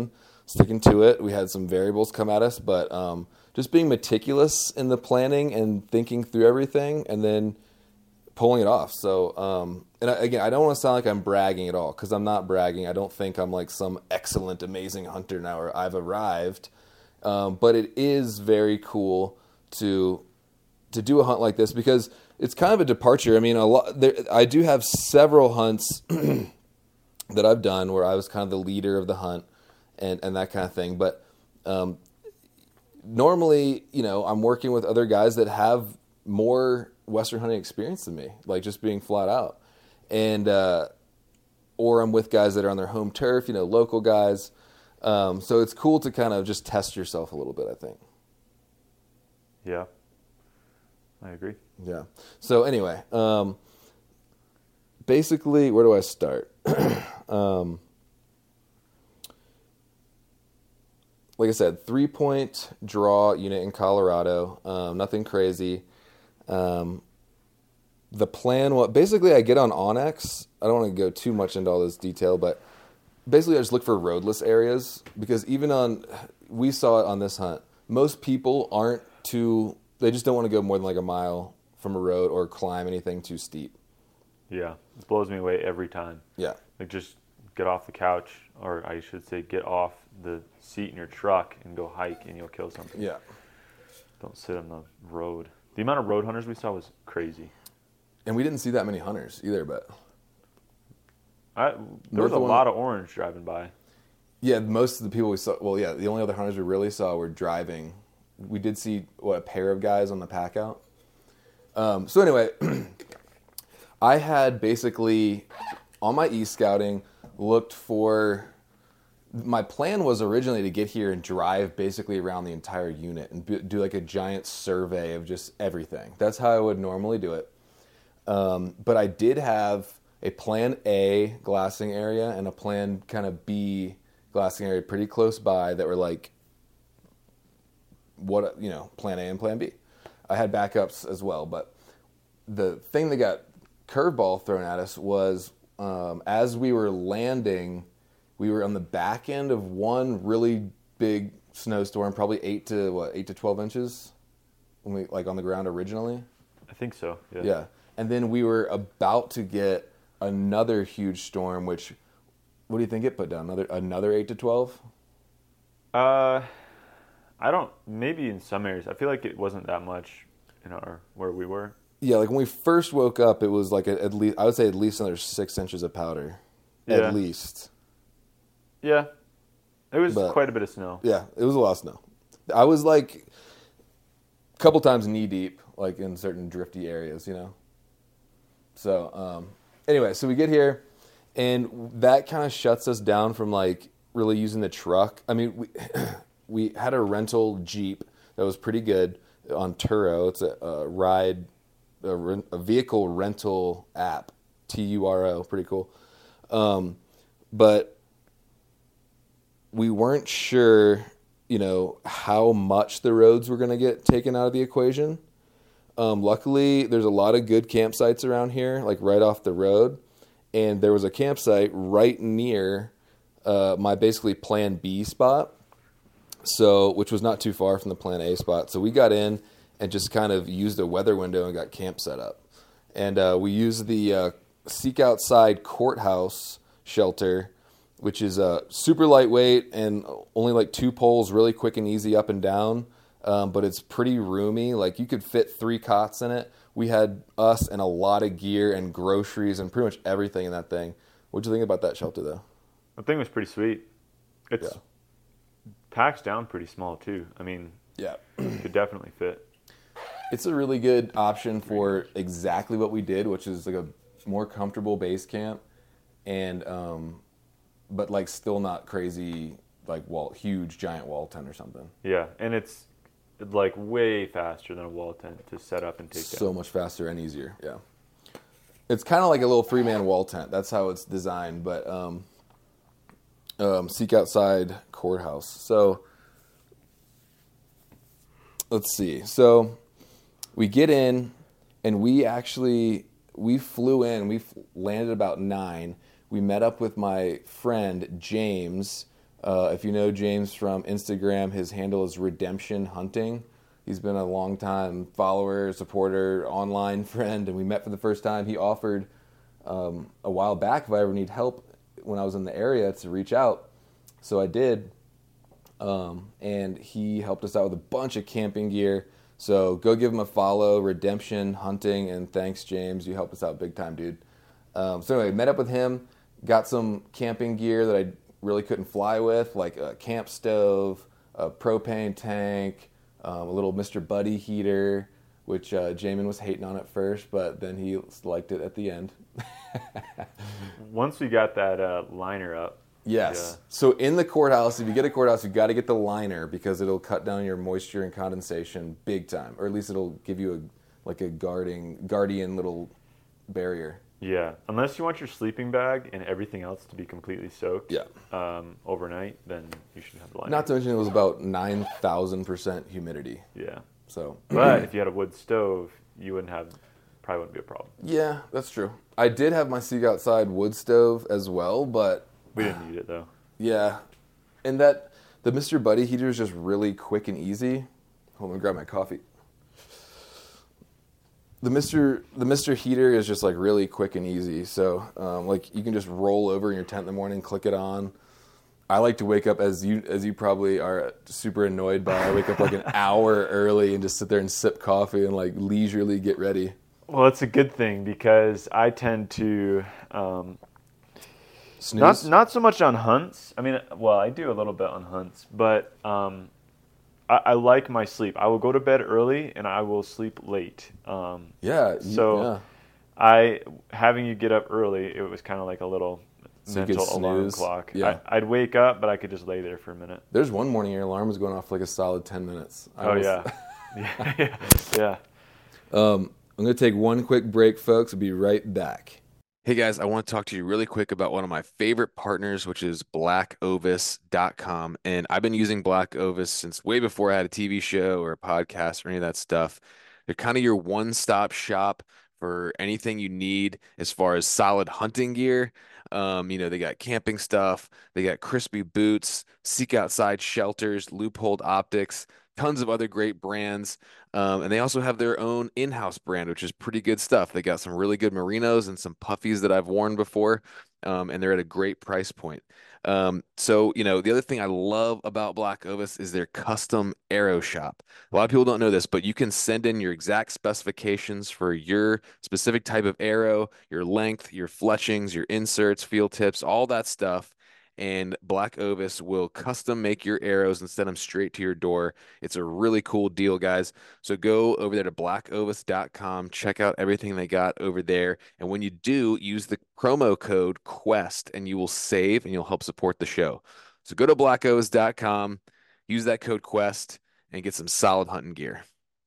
sticking to it. We had some variables come at us, but um, just being meticulous in the planning and thinking through everything, and then pulling it off. So, um, and I, again, I don't want to sound like I'm bragging at all, because I'm not bragging. I don't think I'm like some excellent, amazing hunter now, or I've arrived. Um, but it is very cool to to do a hunt like this, because it's kind of a departure. I mean, a lot. There, I do have several hunts that I've done where I was kind of the leader of the hunt and, and that kind of thing. But um, normally, you know, I'm working with other guys that have more Western hunting experience than me, like just being flat out. And, uh, or I'm with guys that are on their home turf, you know, local guys. Um, so it's cool to kind of just test yourself a little bit, I think. Yeah, I agree. Yeah. So anyway, um, basically, where do I start? um, like I said, three-point draw unit in Colorado. Um, nothing crazy. Um, the plan, what basically I get on Onyx. I don't want to go too much into all this detail, but basically I just look for roadless areas, because even on, we saw it on this hunt, most people aren't too, they just don't want to go more than like a mile from a road or climb anything too steep. Yeah, it blows me away every time. Yeah. Like, just get off the couch, or I should say get off the seat in your truck and go hike, and you'll kill something. Yeah. Don't sit on the road. The amount of road hunters we saw was crazy. And we didn't see that many hunters either, but I, there was a lot of orange driving by. Yeah, most of the people we saw, well, yeah, the only other hunters we really saw were driving. We did see, what, a pair of guys on the pack out. Um, so anyway, I had basically, on my e-scouting, looked for, my plan was originally to get here and drive basically around the entire unit and do like a giant survey of just everything. That's how I would normally do it. Um, but I did have a plan A glassing area and a plan kind of B glassing area pretty close by that were like, what, you know, plan A and plan B. I had backups as well, but the thing that got curveball thrown at us was um, as we were landing, we were on the back end of one really big snowstorm, probably eight to what, eight to twelve inches, when we like on the ground originally. I think so. Yeah. Yeah, and then we were about to get another huge storm. Which, what do you think it put down? Another another eight to twelve. Uh, I don't. Maybe in some areas, I feel like it wasn't that much in our where we were. Yeah, like when we first woke up, it was like a, at least I would say at least another six inches of powder, Yeah. at least. Yeah, it was But- quite a bit of snow. Yeah, it was a lot of snow. I was like a couple times knee deep, like in certain drifty areas, you know. So um, anyway, so we get here, and that kind of shuts us down from like really using the truck. I mean, we we had a rental Jeep that was pretty good on Turo. It's a, a ride, a, rent, a vehicle rental app, T U R O, pretty cool. Um, but we weren't sure, you know, how much the roads were going to get taken out of the equation. Um, luckily, there's a lot of good campsites around here, like right off the road. And there was a campsite right near uh, my basically plan B spot, so which was not too far from the plan A spot. So we got in and just kind of used a weather window and got camp set up. And uh, we used the uh, Seek Outside Courthouse shelter, which is uh, super lightweight and only like two poles, really quick and easy up and down. Um, but it's pretty roomy. Like you could fit three cots in it. We had us and a lot of gear and groceries and pretty much everything in that thing. What'd you think about that shelter, though? The thing was pretty sweet. It's Yeah. packs down pretty small too. I mean, Yeah. it could definitely fit. It's a really good option for exactly what we did, which is like a more comfortable base camp, and um, but like still not crazy, like wall, huge giant wall tent or something. Yeah, and it's like way faster than a wall tent to set up and take So down. much faster and easier. Yeah. It's kind of like a little three man wall tent. That's how it's designed. But um, um, Seek Outside Courthouse. So let's see. So we get in, and we actually we flew in. We landed about nine. We met up with my friend James Uh, if you know James from Instagram, his handle is Redemption Hunting. He's been a long-time follower, supporter, online friend, and we met for the first time. He offered um, a while back if I ever need help when I was in the area to reach out. So I did, um, and he helped us out with a bunch of camping gear. So go give him a follow, Redemption Hunting, and thanks, James. You helped us out big time, dude. Um, so anyway, met up with him, got some camping gear that I really couldn't fly with, like a camp stove, a propane tank, um, a little Mister Buddy heater, which uh, Jamin was hating on at first, but then he liked it at the end. Once we got that uh, liner up. Yes. Yeah. So in the courthouse, if you get a courthouse, you got to get the liner because it'll cut down your moisture and condensation big time, or at least it'll give you a like a guarding guardian little barrier. Yeah, unless you want your sleeping bag and everything else to be completely soaked Yeah. um, overnight, then you should have the liner. Not to mention it was about nine thousand percent humidity. Yeah. So, But if you had a wood stove, you wouldn't have, probably wouldn't be a problem. yeah, that's true. I did have my Seek Outside wood stove as well, but We didn't need it though. yeah. And that, the Mister Buddy heater is just really quick and easy. Hold on, let me grab my coffee. The Mister the Mister heater is just like really quick and easy. So um, like you can just roll over in your tent in the morning, click it on. I like to wake up as you as you probably are super annoyed by. I wake up like an hour early and just sit there and sip coffee and like leisurely get ready. Well, it's a good thing because I tend to um, Snooze. not not so much on hunts. I mean, well, I do a little bit on hunts, but um, I, I like my sleep. I will go to bed early and I will sleep late. Um, yeah. you- so yeah. I having you get up early, it was kind of like a little So you could mental alarm snooze. clock. Yeah. I, I'd wake up, but I could just lay there for a minute. There's one morning your alarm was going off for like a solid ten minutes. I Oh was- yeah, yeah, yeah, yeah. Um, I'm going to take one quick break, folks. We'll be right back. Hey guys, I want to talk to you really quick about one of my favorite partners, which is black ovis dot com. And I've been using Black Ovis since way before I had a T V show or a podcast or any of that stuff. They're kind of your one-stop shop for anything you need as far as solid hunting gear. Um, you know, they got camping stuff, they got crispy boots, Seek Outside shelters, Loophole optics, tons of other great brands. Um, and they also have their own in-house brand, which is pretty good stuff. They got some really good merinos and some puffies that I've worn before, um, and they're at a great price point. Um, so, you know, the other thing I love about Black Ovis is their custom arrow shop. A lot of people don't know this, but you can send in your exact specifications for your specific type of arrow, your length, your fletchings, your inserts, field tips, all that stuff. And Black Ovis will custom make your arrows and send them straight to your door. It's a really cool deal, guys. So go over there to black ovis dot com, check out everything they got over there. And when you do, use the promo code QUEST and you will save and you'll help support the show. So go to black ovis dot com, use that code QUEST, and get some solid hunting gear.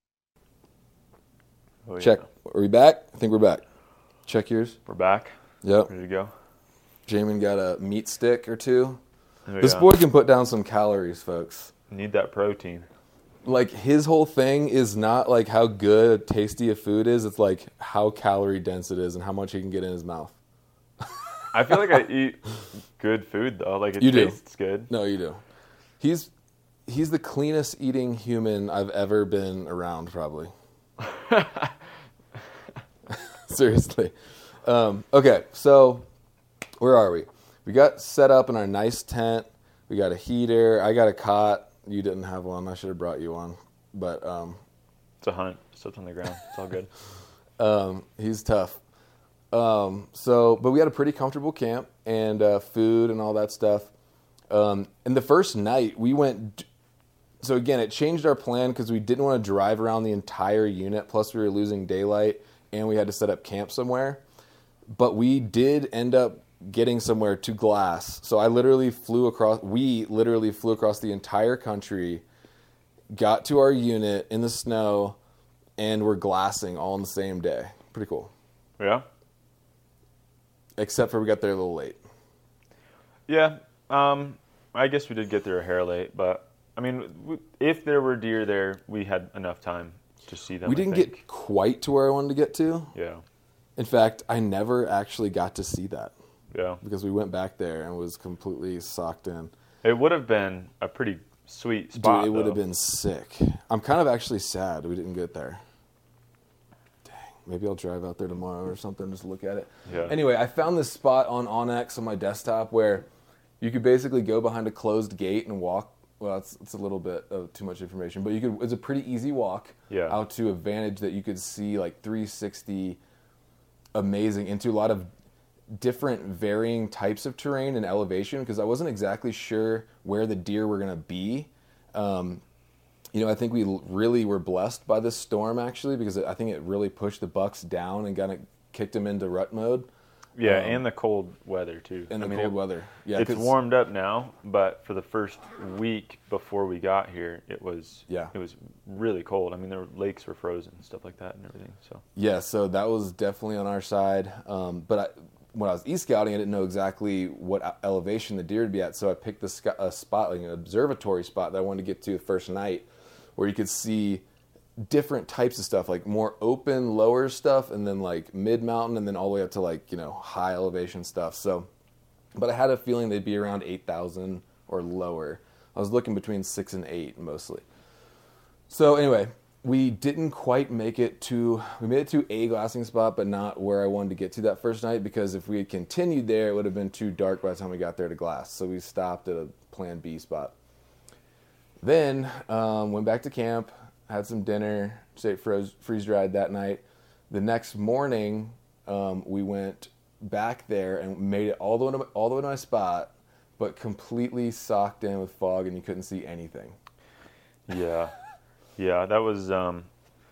Oh, yeah. Check. Are we back? I think we're back. Check yours. We're back. Yep. Ready to go. Jamin got a meat stick or two. Oh, This yeah. boy can put down some calories, folks. Need that protein. Like, his whole thing is not like how good, tasty a food is. It's like how calorie dense it is and how much he can get in his mouth. I feel like I eat good food though. Like it You do. tastes good. No, you do. He's he's the cleanest eating human I've ever been around, probably. Seriously. Um, okay, so where are we? We got set up in our nice tent. We got a heater. I got a cot. You didn't have one. I should have brought you one. But um, It's a hunt. Sits on the ground. It's all good. um, he's tough. Um, so, but we had a pretty comfortable camp and uh, food and all that stuff. Um, and the first night we went. So again, it changed our plan because we didn't want to drive around the entire unit. Plus, we were losing daylight and we had to set up camp somewhere. But we did end up getting somewhere to Glass. So I literally flew across. We literally flew across the entire country, got to our unit in the snow, and we're glassing all in the same day. Pretty cool. Yeah. Except for we got there a little late. Yeah. Um, I guess we did get there a hair late, but I mean, w- if there were deer there, we had enough time to see them. We I didn't think. get quite to where I wanted to get to. Yeah. In fact, I never actually got to see that Yeah. because we went back there and was completely socked in. It would have been a pretty sweet spot. Dude, it would though. have been sick. I'm kind of actually sad we didn't get there. Dang. Maybe I'll drive out there tomorrow or something, just look at it. Yeah. Anyway, I found this spot on Onyx on my desktop where you could basically go behind a closed gate and walk. Well, it's, it's a little bit of too much information, but you could. It's a pretty easy walk Yeah. out to a vantage that you could see like three sixty, amazing, into a lot of different varying types of terrain and elevation, because I wasn't exactly sure where the deer were going to be. Um, you know, I think we l- really were blessed by this storm, actually, because I think it really pushed the bucks down and kind of kicked them into rut mode. Yeah, Um, and the cold weather, too. And I the mean, cold it- weather. Yeah, It's 'cause- warmed up now, but for the first week before we got here, it was Yeah. it was really cold. I mean, the lakes were frozen and stuff like that and everything. So Yeah, so that was definitely on our side. Um, but I, when I was e-scouting, I didn't know exactly what e- elevation the deer would be at, so I picked a, sc- a spot, like an observatory spot that I wanted to get to the first night, where you could see different types of stuff, like more open, lower stuff, and then like mid-mountain, and then all the way up to like, you know, high elevation stuff. So, but I had a feeling they'd be around eight thousand or lower. I was looking between six and eight mostly. So anyway, we didn't quite make it to, we made it to a glassing spot, but not where I wanted to get to that first night, because if we had continued there, it would have been too dark by the time we got there to glass. So we stopped at a plan B spot. Then um, went back to camp, had some dinner, stayed froze, freeze-dried that night. The next morning, um, we went back there and made it all the way to, all the way to my spot, but completely socked in with fog, and you couldn't see anything. yeah, yeah, that was um,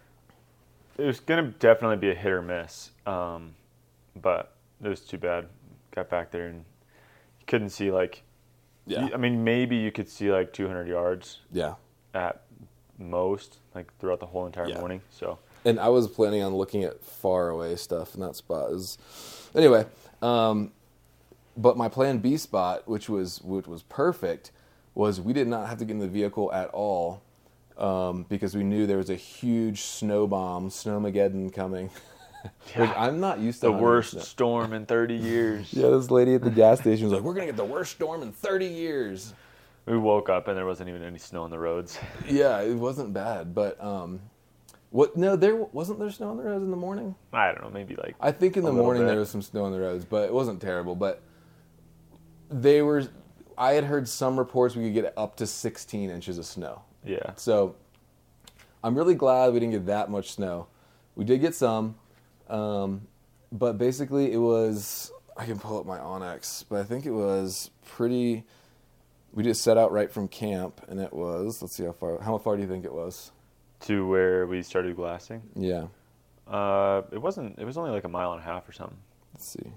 it was gonna definitely be a hit or miss, um, but it was too bad. Got back there and you couldn't see like, Yeah. I mean, maybe you could see like two hundred yards Yeah. at most, like throughout the whole entire Yeah. morning. So And I was planning on looking at far away stuff in that spot. Is anyway, um, but my plan B spot, which was which was perfect, was we did not have to get in the vehicle at all, um, because we knew there was a huge snow bomb, Snowmageddon coming. Which I'm not used to. the hunting worst snow. storm in thirty years. Yeah, this lady at the gas station was like, "We're gonna get the worst storm in thirty years." We woke up and there wasn't even any snow on the roads. Yeah, it wasn't bad, but um, what? No, there wasn't there snow on the roads in the morning. I don't know, maybe like I think in A the little morning bit. there was some snow on the roads, but it wasn't terrible. But they were. I had heard some reports we could get up to sixteen inches of snow. yeah. So I'm really glad we didn't get that much snow. We did get some, um, but basically it was. I can pull up my Onyx, but I think it was pretty. We just set out right from camp, and it was. Let's see how far. How far do you think it was? To where we started glassing. Yeah. Uh, it wasn't. It was only like a mile and a half or something. Let's see.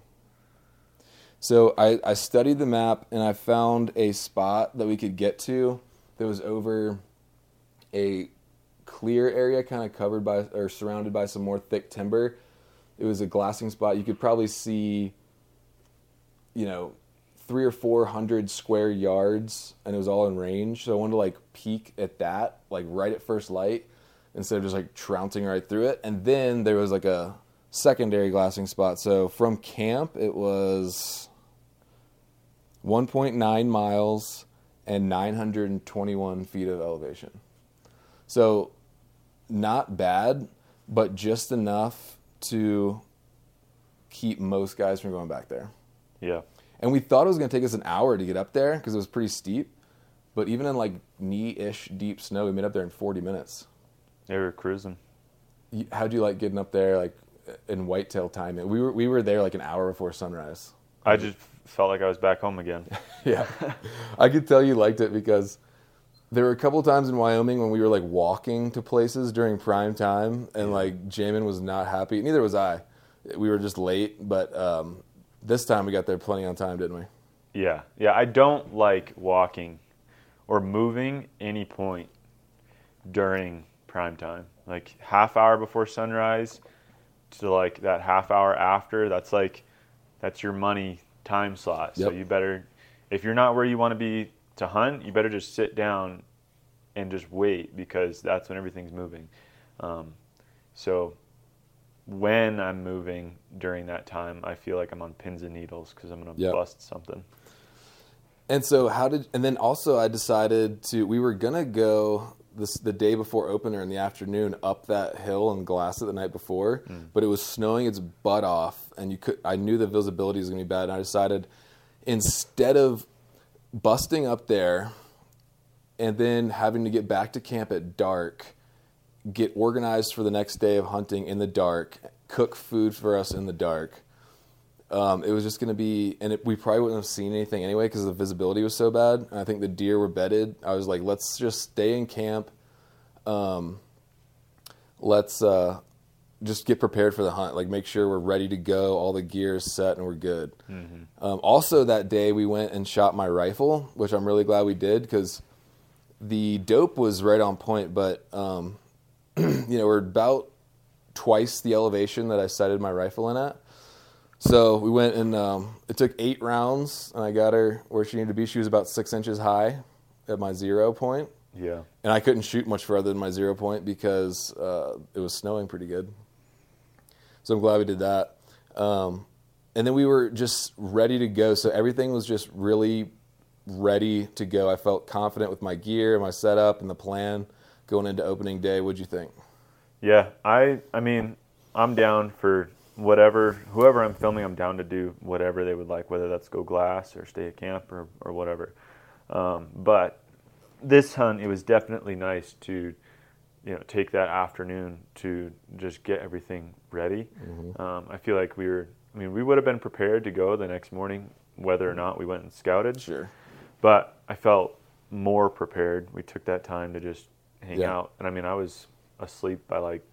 So I, I studied the map, and I found a spot that we could get to that was over a clear area, kind of covered by or surrounded by some more thick timber. It was a glassing spot. You could probably see, you know, three or four hundred square yards, and it was all in range. So I wanted to like peek at that, like right at first light, instead of just like trouncing right through it. And then there was like a secondary glassing spot. So from camp, it was one point nine miles and nine hundred twenty-one feet of elevation. So not bad, but just enough to keep most guys from going back there. Yeah. And we thought it was going to take us an hour to get up there because it was pretty steep. But even in like knee-ish deep snow, we made up there in forty minutes. They were cruising. You- How'd you like getting up there like in whitetail timing? We were we were there like an hour before sunrise. I just felt like I was back home again. Yeah, I could tell you liked it because there were a couple times in Wyoming when we were like walking to places during prime time, and like Jamin was not happy. Neither was I. We were just late, but um, this time we got there plenty on time, didn't we? Yeah. Yeah. I don't like walking or moving any point during prime time. Like half hour before sunrise to like that half hour after, that's like, that's your money time slot. So Yep. you better, if you're not where you want to be to hunt, you better just sit down and just wait, because that's when everything's moving. Um, so when I'm moving during that time, I feel like I'm on pins and needles because I'm going to Yep. bust something. And so how did, and then also I decided to, we were going to go this the day before opener in the afternoon up that hill and glass it the night before, mm. but it was snowing its butt off, and you could, I knew the visibility was going to be bad, and I decided instead of busting up there and then having to get back to camp at dark, get organized for the next day of hunting in the dark, cook food for us in the dark. Um, it was just going to be, and it, we probably wouldn't have seen anything anyway because the visibility was so bad. And I think the deer were bedded. I was like, let's just stay in camp. Um, let's uh, just get prepared for the hunt. Like, make sure we're ready to go. All the gear is set and we're good. Mm-hmm. Um, also, that day we went and shot my rifle, which I'm really glad we did because the dope was right on point. But um, you know, we're about twice the elevation that I sighted my rifle in at. So we went and um, it took eight rounds, and I got her where she needed to be. She was about six inches high at my zero point. Yeah. And I couldn't shoot much further than my zero point because uh, it was snowing pretty good. So I'm glad we did that. Um, and then we were just ready to go. So everything was just really ready to go. I felt confident with my gear, my setup, and the plan going into opening day. What'd you think? Yeah, I I mean, I'm down for whatever, whoever I'm filming, I'm down to do whatever they would like, whether that's go glass or stay at camp or, or whatever. Um, but this hunt, it was definitely nice to, you know, take that afternoon to just get everything ready. Mm-hmm. Um, I feel like we were, I mean, we would have been prepared to go the next morning, whether or not we went and scouted. Sure. But I felt more prepared. We took that time to just hang yeah. out. And I mean, I was asleep by like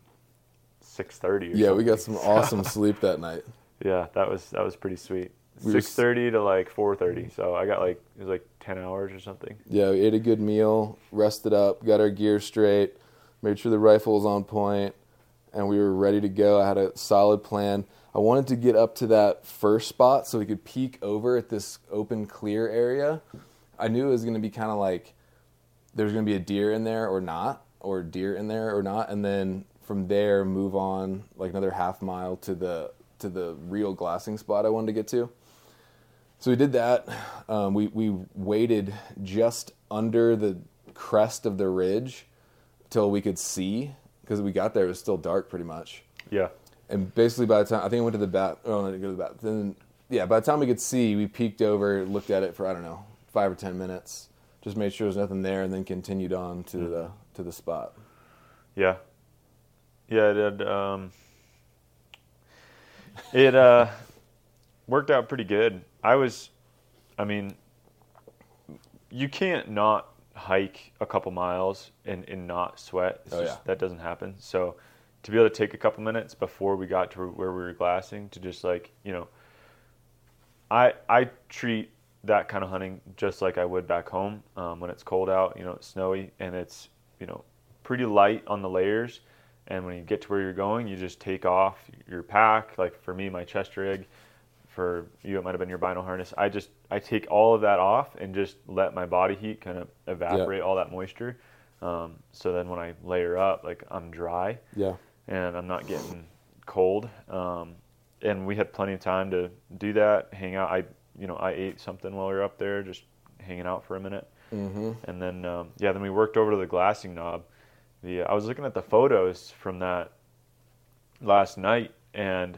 six thirty. Yeah, something. We got some awesome sleep that night. Yeah, that was that was pretty sweet. We six thirty to like four thirty. So I got like it was like ten hours or something. Yeah, we ate a good meal, rested up, got our gear straight, made sure the rifle was on point, and we were ready to go. I had a solid plan. I wanted to get up to that first spot so we could peek over at this open clear area. I knew it was going to be kind of like there's going to be a deer in there or not, or deer in there or not, and then from there move on like another half mile to the to the real glassing spot I wanted to get to. So we did that. Um, we we waited just under the crest of the ridge till we could see, because we got there it was still dark pretty much. Yeah. And basically by the time I think I went to the bat. Oh, I didn't go to the bat. Then yeah, by the time we could see, we peeked over, looked at it for I don't know five or ten minutes, just made sure there was nothing there, and then continued on to mm-hmm. the to the spot. Yeah. Yeah, it had, um, it uh, worked out pretty good. I was, I mean, you can't not hike a couple miles and, and not sweat. It's oh, just, yeah. That doesn't happen. So to be able to take a couple minutes before we got to where we were glassing to just like, you know, I I treat that kind of hunting just like I would back home um, when it's cold out, you know, it's snowy, and it's, you know, pretty light on the layers. And when you get to where you're going, you just take off your pack. Like for me, my chest rig, for you, it might have been your bino harness. I just, I take all of that off and just let my body heat kind of evaporate yeah. all that moisture. Um, so then when I layer up, like I'm dry yeah. and I'm not getting cold. Um, and we had plenty of time to do that, hang out. I, you know, I ate something while we were up there, just hanging out for a minute. Mm-hmm. And then, um, yeah, then we worked over to the glassing knob. The, I was looking at the photos from that last night, and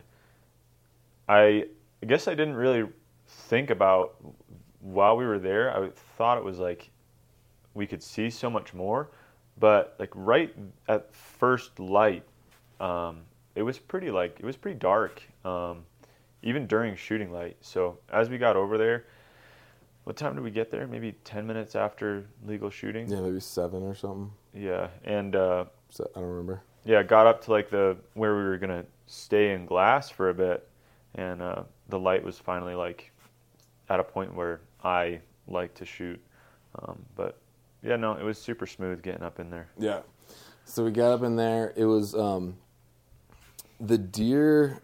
I, I guess I didn't really think about while we were there. I thought it was like we could see so much more, but like right at first light, um, it was pretty like it was pretty dark, um, even during shooting light. So as we got over there, what time did we get there? Maybe ten minutes after legal shooting. Yeah, maybe seven or something. Yeah, and uh, so, I don't remember. Yeah, got up to like the where we were gonna stay in glass for a bit, and uh, the light was finally like at a point where I like to shoot. Um, but yeah, no, it was super smooth getting up in there. Yeah, so we got up in there. It was um, the deer.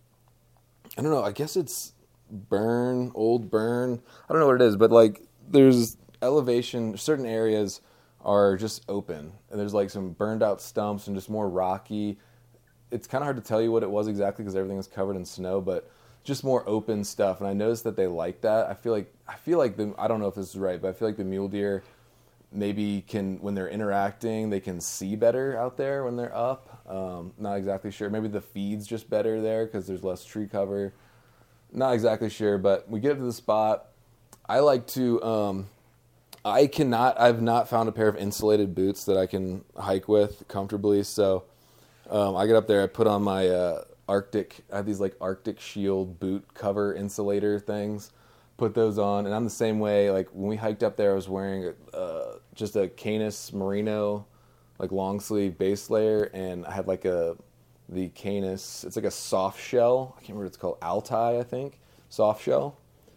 I don't know. I guess it's burn, old burn. I don't know what it is, but like there's elevation. Certain areas are just open, and there's like some burned out stumps and just more rocky. It's kind of hard to tell you what it was exactly because everything is covered in snow, but just more open stuff. And I noticed that they like that. I feel like I feel like the I don't know if this is right, but I feel like the mule deer maybe can, when they're interacting, they can see better out there when they're up. Um, not exactly sure. Maybe the feed's just better there because there's less tree cover. Not exactly sure, but we get to the spot. I like to, um, I cannot, I've not found a pair of insulated boots that I can hike with comfortably. So um, I get up there, I put on my uh, Arctic, I have these like Arctic Shield boot cover insulator things. Put those on, and I'm the same way. Like when we hiked up there, I was wearing uh, just a Canis Merino, like long sleeve base layer, and I had like a the Canis. It's like a soft shell. I can't remember what it's called. Altai, I think. Soft shell,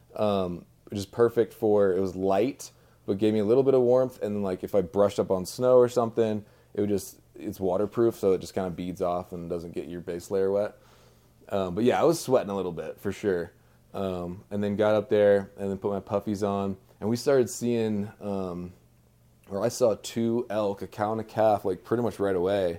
um, which is perfect for. It was light, but gave me a little bit of warmth. And then like if I brushed up on snow or something, it would just. It's waterproof, so it just kind of beads off and doesn't get your base layer wet. Um, but yeah, I was sweating a little bit for sure. Um, and then got up there and then put my puffies on. And we started seeing, um, or I saw two elk, a cow and a calf, like pretty much right away.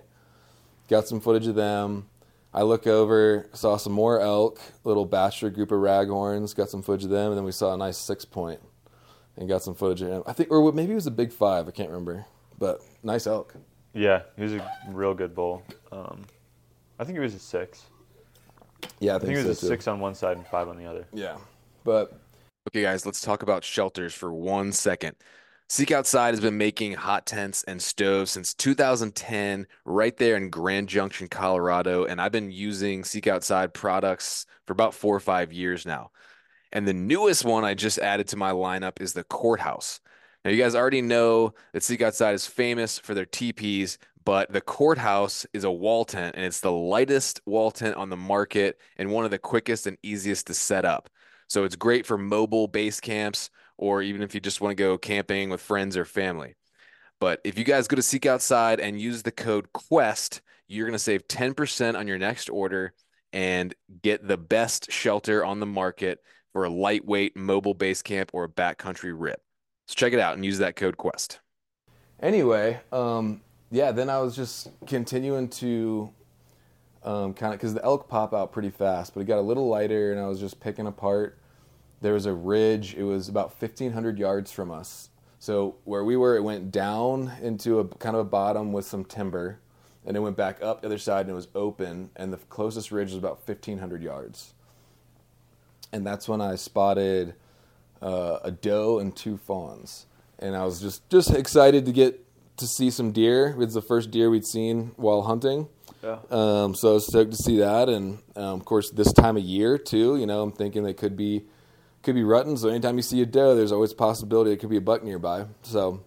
Got some footage of them. I look over, saw some more elk, little bachelor group of raghorns, got some footage of them. And then we saw a nice six point and got some footage of him. I think, or maybe it was a big five, I can't remember. But nice elk. Yeah, he was a real good bull. Um, I think he was a six. Yeah, I I think, think it was so a too. six on one side and five on the other. Yeah, but Okay, guys, let's talk about shelters for one second. Seek Outside has been making hot tents and stoves since two thousand ten, right there in Grand Junction, Colorado, and I've been using Seek Outside products for about four or five years now. And the newest one I just added to my lineup is the Courthouse. Now, you guys already know that Seek Outside is famous for their teepees, but the Courthouse is a wall tent, and it's the lightest wall tent on the market and one of the quickest and easiest to set up. So it's great for mobile base camps, or even if you just want to go camping with friends or family. But if you guys go to Seek Outside and use the code QUEST, you're going to save ten percent on your next order and get the best shelter on the market for a lightweight mobile base camp or a backcountry rip. So check it out and use that code QUEST. anyway, um, yeah, then I was just continuing to um, kind of, because the elk pop out pretty fast, but it got a little lighter, and I was just picking apart. There was a ridge. It was about fifteen hundred yards from us. So where we were, it went down into a kind of a bottom with some timber, and it went back up the other side, and it was open, and the closest ridge was about fifteen hundred yards. And that's when I spotted uh, a doe and two fawns. And I was just, just excited to get to see some deer. It was the first deer we'd seen while hunting. Yeah. Um, so I was stoked to see that. And, um, of course, this time of year, too, you know, I'm thinking they could be could be rutting. So anytime you see a doe, there's always a possibility it could be a buck nearby. So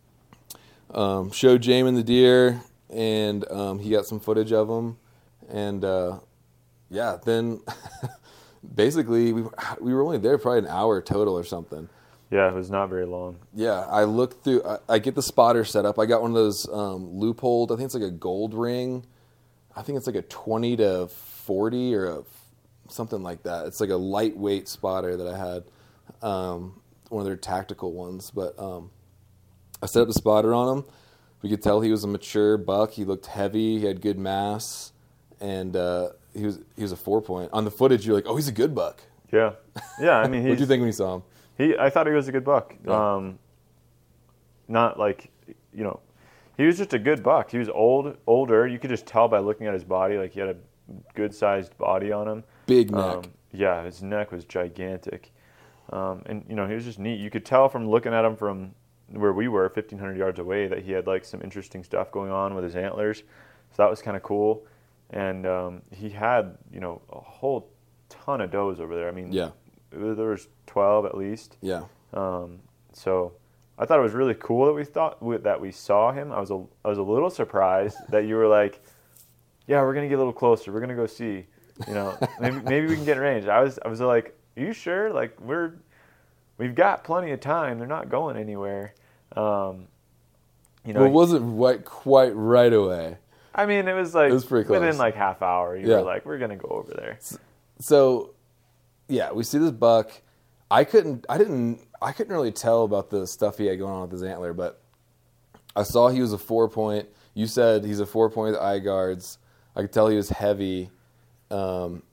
um, showed Jamin the deer, and um, he got some footage of them. And, uh, yeah, then basically we, we were only there probably an hour total or something. Yeah, it was not very long. Yeah, I looked through, I, I get the spotter set up. I got one of those um, loopholed, I think it's like a gold ring. I think it's like a twenty to forty or a, something like that. It's like a lightweight spotter that I had, um, one of their tactical ones. But um, I set up the spotter on him. We could tell he was a mature buck. He looked heavy. He had good mass. And uh, he was he was a four point. On the footage, you're like, oh, he's a good buck. Yeah. Yeah, I mean, What he's, did you think when you saw him? He, I thought he was a good buck. Yeah. Um, not like, you know, he was just a good buck. He was old, older. You could just tell by looking at his body, like he had a good-sized body on him. Big neck. Um, yeah, his neck was gigantic. Um, and, you know, he was just neat. You could tell from looking at him from where we were, fifteen hundred yards away, that he had, like, some interesting stuff going on with his antlers. So that was kind of cool. And um, he had, you know, a whole ton of does over there. I mean, Yeah. there was twelve at least. Yeah. Um, so I thought it was really cool that we thought that we saw him. I was a I was a little surprised that you were like, yeah, we're gonna get a little closer. We're gonna go see, you know, maybe maybe we can get in range. I was I was like, are you sure? Like we're we've got plenty of time. They're not going anywhere. Um, you know, Well, it wasn't quite, quite right away. I mean, it was like It was pretty close. within like half hour. You Yeah. were like, we're gonna go over there. So, yeah, we see this buck. I couldn't, I didn't, I couldn't really tell about the stuff he had going on with his antler, but I saw he was a four point. You said he's a four point with eye guards. I could tell he was heavy, um,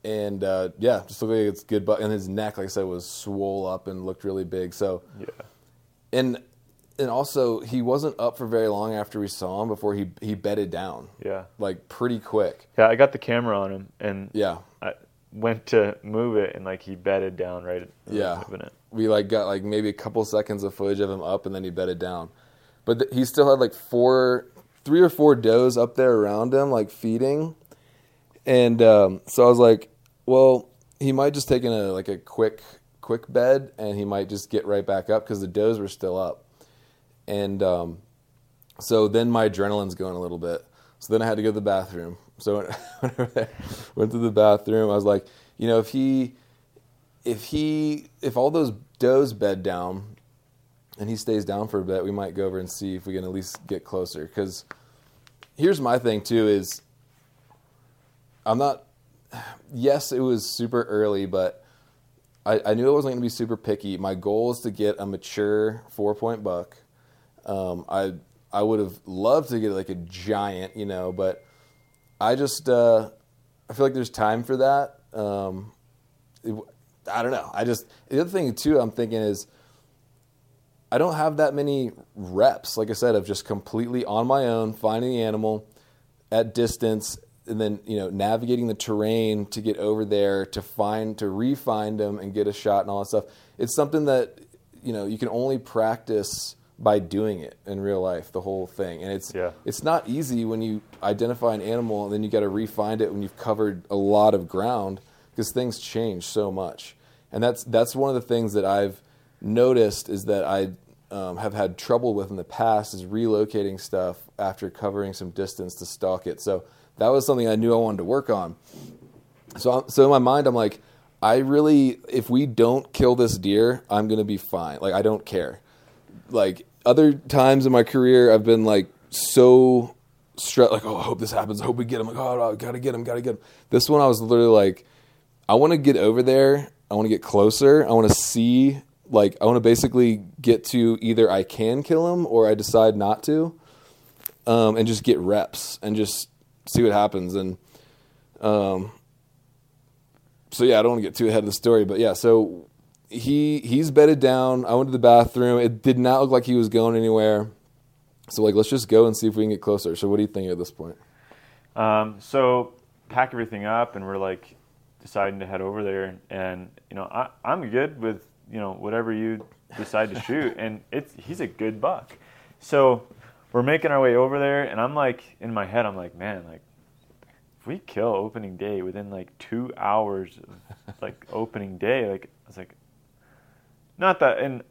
and uh, yeah, just looked like it's good. But and his neck, like I said, was swole up and looked really big. So yeah, and and also he wasn't up for very long after we saw him before he he bedded down. Yeah, like pretty quick. Yeah, I got the camera on him, and yeah, I went to move it, and like he bedded down right. Yeah, moving it. We like got like maybe a couple seconds of footage of him up, and then he bedded down. But th- he still had like four, three or four does up there around him, like feeding. And um, so I was like, well, he might just take in a like a quick, quick bed, and he might just get right back up because the does were still up. And um, so then my adrenaline's going a little bit. So then I had to go to the bathroom. So whenever I went to the bathroom, I was like, you know, if he, if he, if all those does bed down, and he stays down for a bit, we might go over and see if we can at least get closer. Because here's my thing too: is I'm not. Yes, it was super early, but I, I knew I wasn't going to be super picky. My goal is to get a mature four point buck. Um, I I would have loved to get like a giant, you know, but I just uh, I feel like there's time for that. Um, it, I don't know. I just the other thing too I'm thinking is I don't have that many reps, like I said, of just completely on my own finding the animal at distance. And then, you know, navigating the terrain to get over there, to find, to re-find them and get a shot and all that stuff. It's something that, you know, you can only practice by doing it in real life, the whole thing. And it's yeah. it's not easy when you identify an animal and then you got to re-find it when you've covered a lot of ground because things change so much. And that's that's one of the things that I've noticed is that I um, have had trouble with in the past is relocating stuff after covering some distance to stalk it. So that was something I knew I wanted to work on. So, so in my mind, I'm like, I really, if we don't kill this deer, I'm going to be fine. Like, I don't care. Like, other times in my career, I've been, like, so stressed, like, oh, I hope this happens. I hope we get him. Like, oh, I got to get him, got to get him. This one, I was literally like, I want to get over there. I want to get closer. I want to see, like, I want to basically get to either I can kill him or I decide not to, um, and just get reps and just see what happens. And um, so, yeah, I don't want to get too ahead of the story. But, yeah, so he he's bedded down. I went to the bathroom. It did not look like he was going anywhere. So, like, let's just go and see if we can get closer. So what do you think at this point? Um, so pack everything up, and we're, like, deciding to head over there. And, you know, I, I'm good with, you know, whatever you decide to shoot. And it's he's a good buck. So we're making our way over there, and I'm like, in my head, I'm like, man, like, if we kill opening day within like two hours of like opening day, like, I was like, not that, and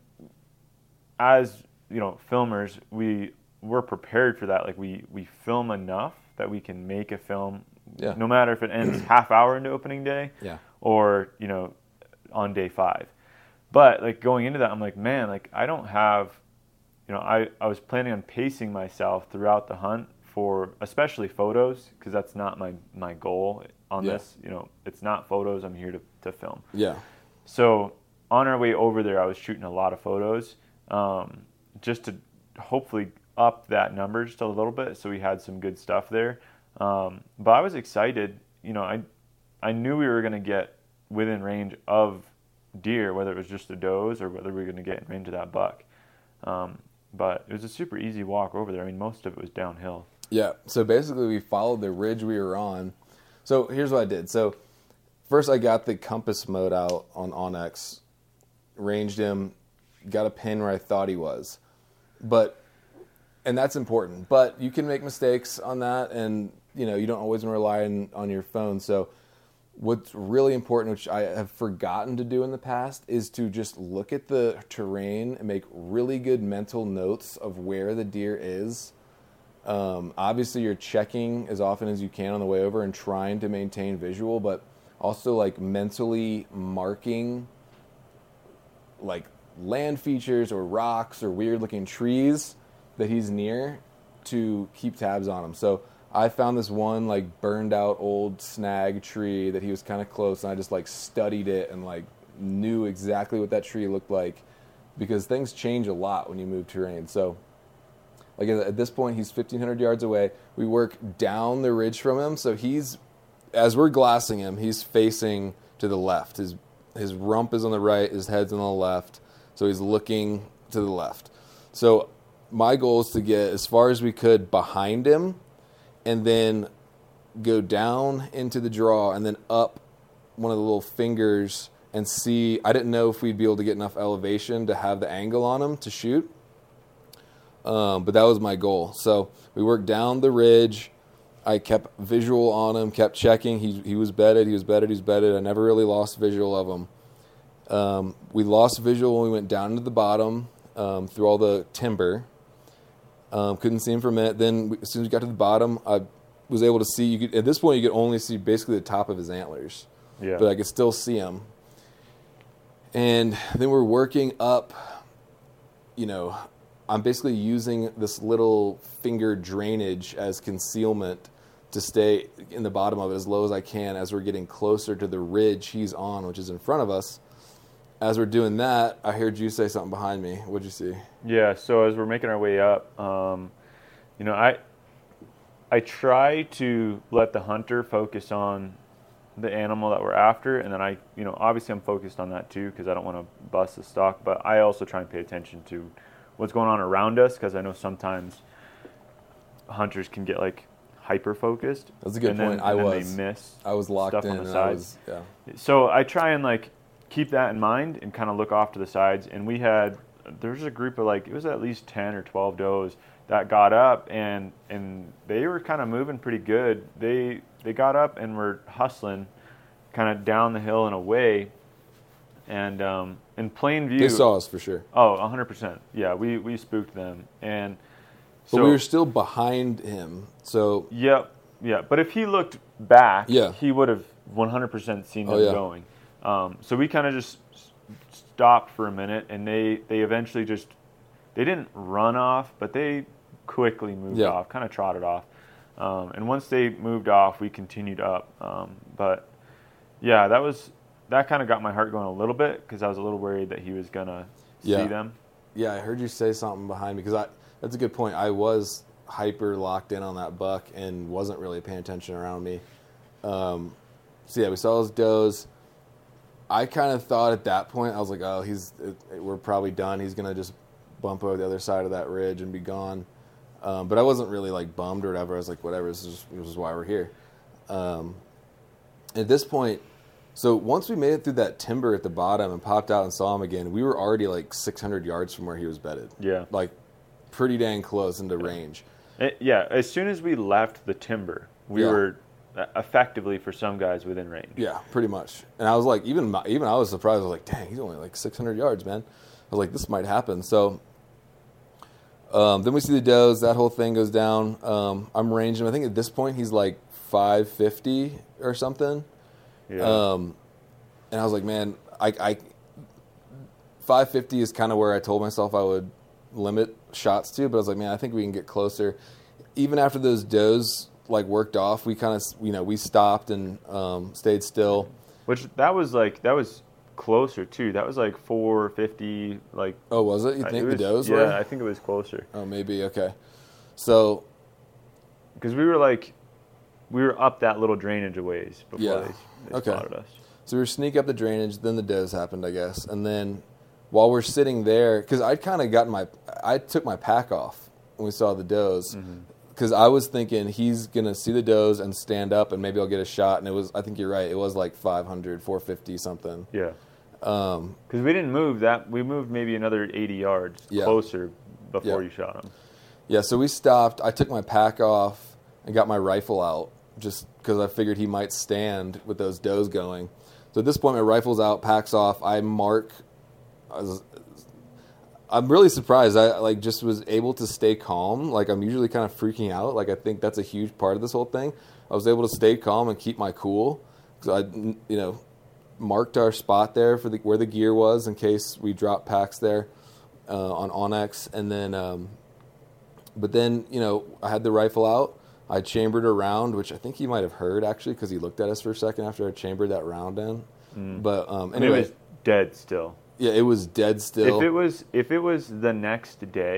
as, you know, filmers, we, we're prepared for that. Like, we, we film enough that we can make a film, yeah. no matter if it ends half hour into opening day yeah. or, you know, on day five. But, like, going into that, I'm like, man, like, I don't have, you know, I, I was planning on pacing myself throughout the hunt for especially photos because that's not my, my goal on yeah. this. You know, it's not photos. I'm here to, to film. Yeah. So on our way over there, I was shooting a lot of photos um, just to hopefully up that number just a little bit so we had some good stuff there. Um, but I was excited. You know, I, I knew we were going to get within range of deer, whether it was just the does or whether we were going to get in range of that buck. Um, But it was a super easy walk over there. I mean, most of it was downhill. Yeah. So basically, we followed the ridge we were on. So here's what I did. So first, I got the compass mode out on Onyx, ranged him, got a pin where I thought he was. But, and that's important. But you can make mistakes on that, and you know you don't always rely on, on your phone. So what's really important, which I have forgotten to do in the past, is to just look at the terrain and make really good mental notes of where the deer is. Um, obviously, you're checking as often as you can on the way over and trying to maintain visual, but also like mentally marking like land features or rocks or weird-looking trees that he's near to keep tabs on him. So I found this one like burned out old snag tree that he was kind of close, and I just like studied it and like knew exactly what that tree looked like because things change a lot when you move terrain. So like at this point, he's fifteen hundred yards away. We work down the ridge from him, so he's as we're glassing him, he's facing to the left. His his rump is on the right, his head's on the left, so he's looking to the left. So my goal is to get as far as we could behind him, and then go down into the draw, and then up one of the little fingers and see. I didn't know if we'd be able to get enough elevation to have the angle on him to shoot, um, but that was my goal. So we worked down the ridge. I kept visual on him, kept checking. He he was bedded, he was bedded, he was bedded. I never really lost visual of him. Um, we lost visual when we went down to the bottom um, through all the timber. Um, couldn't see him for a minute. Then we, as soon as we got to the bottom, I was able to see. You could, at this point, you could only see basically the top of his antlers, Yeah. but I could still see him. And then we're working up. You know, I'm basically using this little finger drainage as concealment to stay in the bottom of it as low as I can as we're getting closer to the ridge he's on, which is in front of us. As we're doing that, I heard you say something behind me. What'd you see? Yeah, so as we're making our way up, um, you know, I I try to let the hunter focus on the animal that we're after, and then I, you know, obviously I'm focused on that too because I don't want to bust the stock, but I also try and pay attention to what's going on around us because I know sometimes hunters can get like hyper focused. That's a good and point. Then, I and was. They miss I was locked stuff in. on the and sides. I was, yeah. So I try and like keep that in mind and kind of look off to the sides. And we had there's a group of like it was at least ten or twelve does that got up and and they were kind of moving pretty good. They they got up and were hustling, kind of down the hill and away. And um, in plain view, They saw us for sure. Oh, one hundred percent. Yeah, we, we spooked them. And But so, we were still behind him. So Yep, yeah. But if he looked back, Yeah. he would have one hundred percent seen them Oh, yeah. going. Um, so we kind of just s- stopped for a minute, and they, they eventually just, they didn't run off, but they quickly moved Yeah. off, kind of trotted off. Um, and once they moved off, we continued up. Um, but yeah, that was, that kind of got my heart going a little bit because I was a little worried that he was going to Yeah. see them. yeah, I heard you say something behind me because I. That's a good point. I was hyper locked in on that buck and wasn't really paying attention around me. Um, so yeah, we saw those does. I kind of thought at that point I was like, oh, he's we're probably done. He's gonna just bump over the other side of that ridge and be gone. Um, but I wasn't really like bummed or whatever. I was like, whatever. This is this is why we're here. Um, at this point, so once we made it through that timber at the bottom and popped out and saw him again, we were already like six hundred yards from where he was bedded. Yeah. Like pretty dang close into range. It, yeah, as soon as we left the timber, we Yeah. were uh, effectively, for some guys, within range. Yeah, pretty much. And I was like, even my, even I was surprised. I was like, dang, he's only like six hundred yards, man. I was like, this might happen. So um, then we see the does. That whole thing goes down. Um, I'm ranging. I think at this point he's like five fifty or something. Yeah. Um, and I was like, man, I, I five fifty is kind of where I told myself I would limit shots to, but I was like, man, I think we can get closer. Even after those does like worked off, we kind of, you know, we stopped and um, stayed still. Which that was like that was closer too. That was like four fifty. Like Oh, was it? You uh, think it was, the does yeah, were? I think it was closer Oh, maybe. Okay. So because we were like we were up that little drainage a ways before Yeah. they, they Okay. spotted us. So we were sneak up the drainage, then the does happened, I guess. And then while we're sitting there, because I'd kind of gotten my, I took my pack off when we saw the does. Because I was thinking he's going to see the does and stand up and maybe I'll get a shot. And it was, I think you're right, it was like five hundred, four fifty something. Yeah. Um, Because we didn't move that. We moved maybe another eighty yards Yeah. closer before Yeah. you shot him. yeah, so we stopped. I took my pack off and got my rifle out just because I figured he might stand with those does going. So at this point, my rifle's out, pack's off. I mark. I was, I'm really surprised. I like just was able to stay calm. Like I'm usually kind of freaking out. Like I think that's a huge part of this whole thing. I was able to stay calm and keep my cool because I, you know, marked our spot there for the where the gear was in case we dropped packs there uh, on Onyx, and then, um, but then you know I had the rifle out. I chambered a round, which I think he might have heard actually because he looked at us for a second after I chambered that round in. Mm. But um, And anyway, it was dead still. yeah, it was dead still. If it was if it was the next day,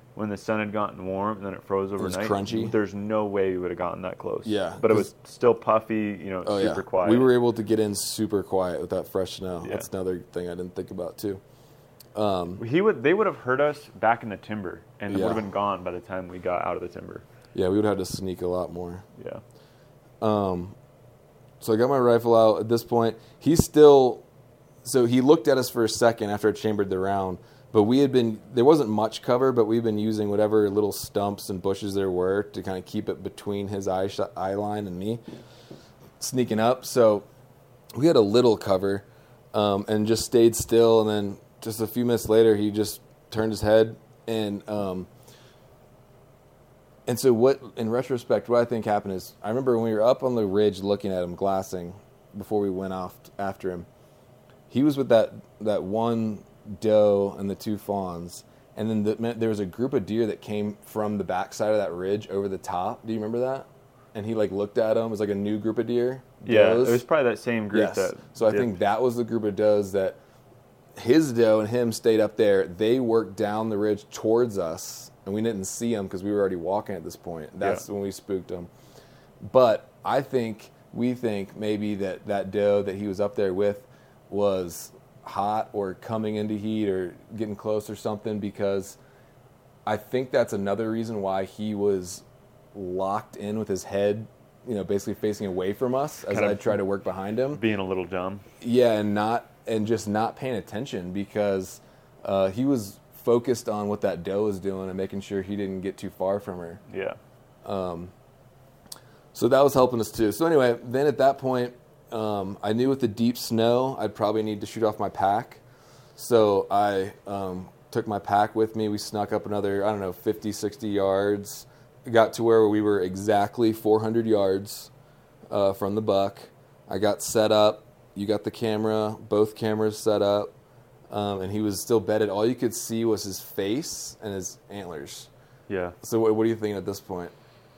when the sun had gotten warm and then it froze overnight. It was crunchy. There's no way we would have gotten that close. Yeah, but it was still puffy, you know, oh, super yeah. quiet. We were able to get in super quiet with that fresh snow. Yeah. That's another thing I didn't think about too. Um, he would, they would have heard us back in the timber, and it Yeah. would have been gone by the time we got out of the timber. yeah, we would have to sneak a lot more. Yeah. Um, so I got my rifle out. At this point, he's still. So he looked at us for a second after I chambered the round, but we had been. There wasn't much cover, but we've been using whatever little stumps and bushes there were to kind of keep it between his eye sh- eye line and me, sneaking up. So we had a little cover, um, and just stayed still. And then just a few minutes later, he just turned his head and. Um, And so what, in retrospect, what I think happened is, I remember when we were up on the ridge looking at him glassing before we went off after him, he was with that, that one doe and the two fawns, and then the, there was a group of deer that came from the backside of that ridge over the top. Do you remember that? And he like looked at them. It was like a new group of deer. Yeah, does. it was probably that same group Yes. that. So I did- think that was the group of does that his doe and him stayed up there. They worked down the ridge towards us, and we didn't see them because we were already walking at this point. That's Yeah. when we spooked them. But I think, we think maybe that that doe that he was up there with was hot or coming into heat or getting close or something, because I think that's another reason why he was locked in with his head, you know, basically facing away from us as Kind of I tried to work behind him. being a little dumb. Yeah, and not and just not paying attention, because uh, he was focused on what that doe was doing and making sure he didn't get too far from her. Yeah. So that was helping us too. So anyway, then at that point, um, I knew with the deep snow, I'd probably need to shoot off my pack. So I um, took my pack with me. We snuck up another, I don't know, fifty, sixty yards. Got to where we were exactly four hundred yards uh, from the buck. I got set up. You got the camera, both cameras set up. Um, and he was still bedded. All you could see was his face and his antlers. Yeah. So what, what are you thinking at this point?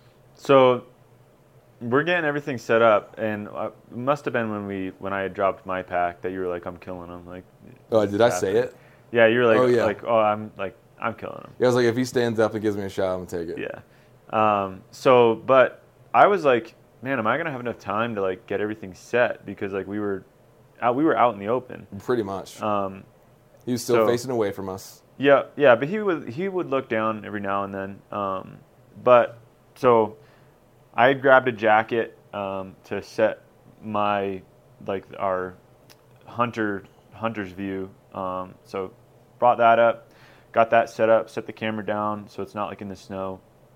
So we're getting everything set up, and uh, it must have been when we when I had dropped my pack that you were like, "I'm killing him." Like, Oh, did I say it? Yeah, you were like, Oh, yeah. like, "Oh, I'm like, I'm killing him." Yeah, I was like, if he stands up and gives me a shot, I'm gonna take it. Yeah. Um, so, but I was like, man, am I gonna have enough time to like get everything set, because like we were out, we were out in the open. Pretty much. Um, he was still so- facing away from us. Yeah, yeah, but he would he would look down every now and then. Um, but so I had grabbed a jacket um, to set my like our hunter hunter's view. Um, so brought that up, got that set up, set the camera down so it's not like in the snow.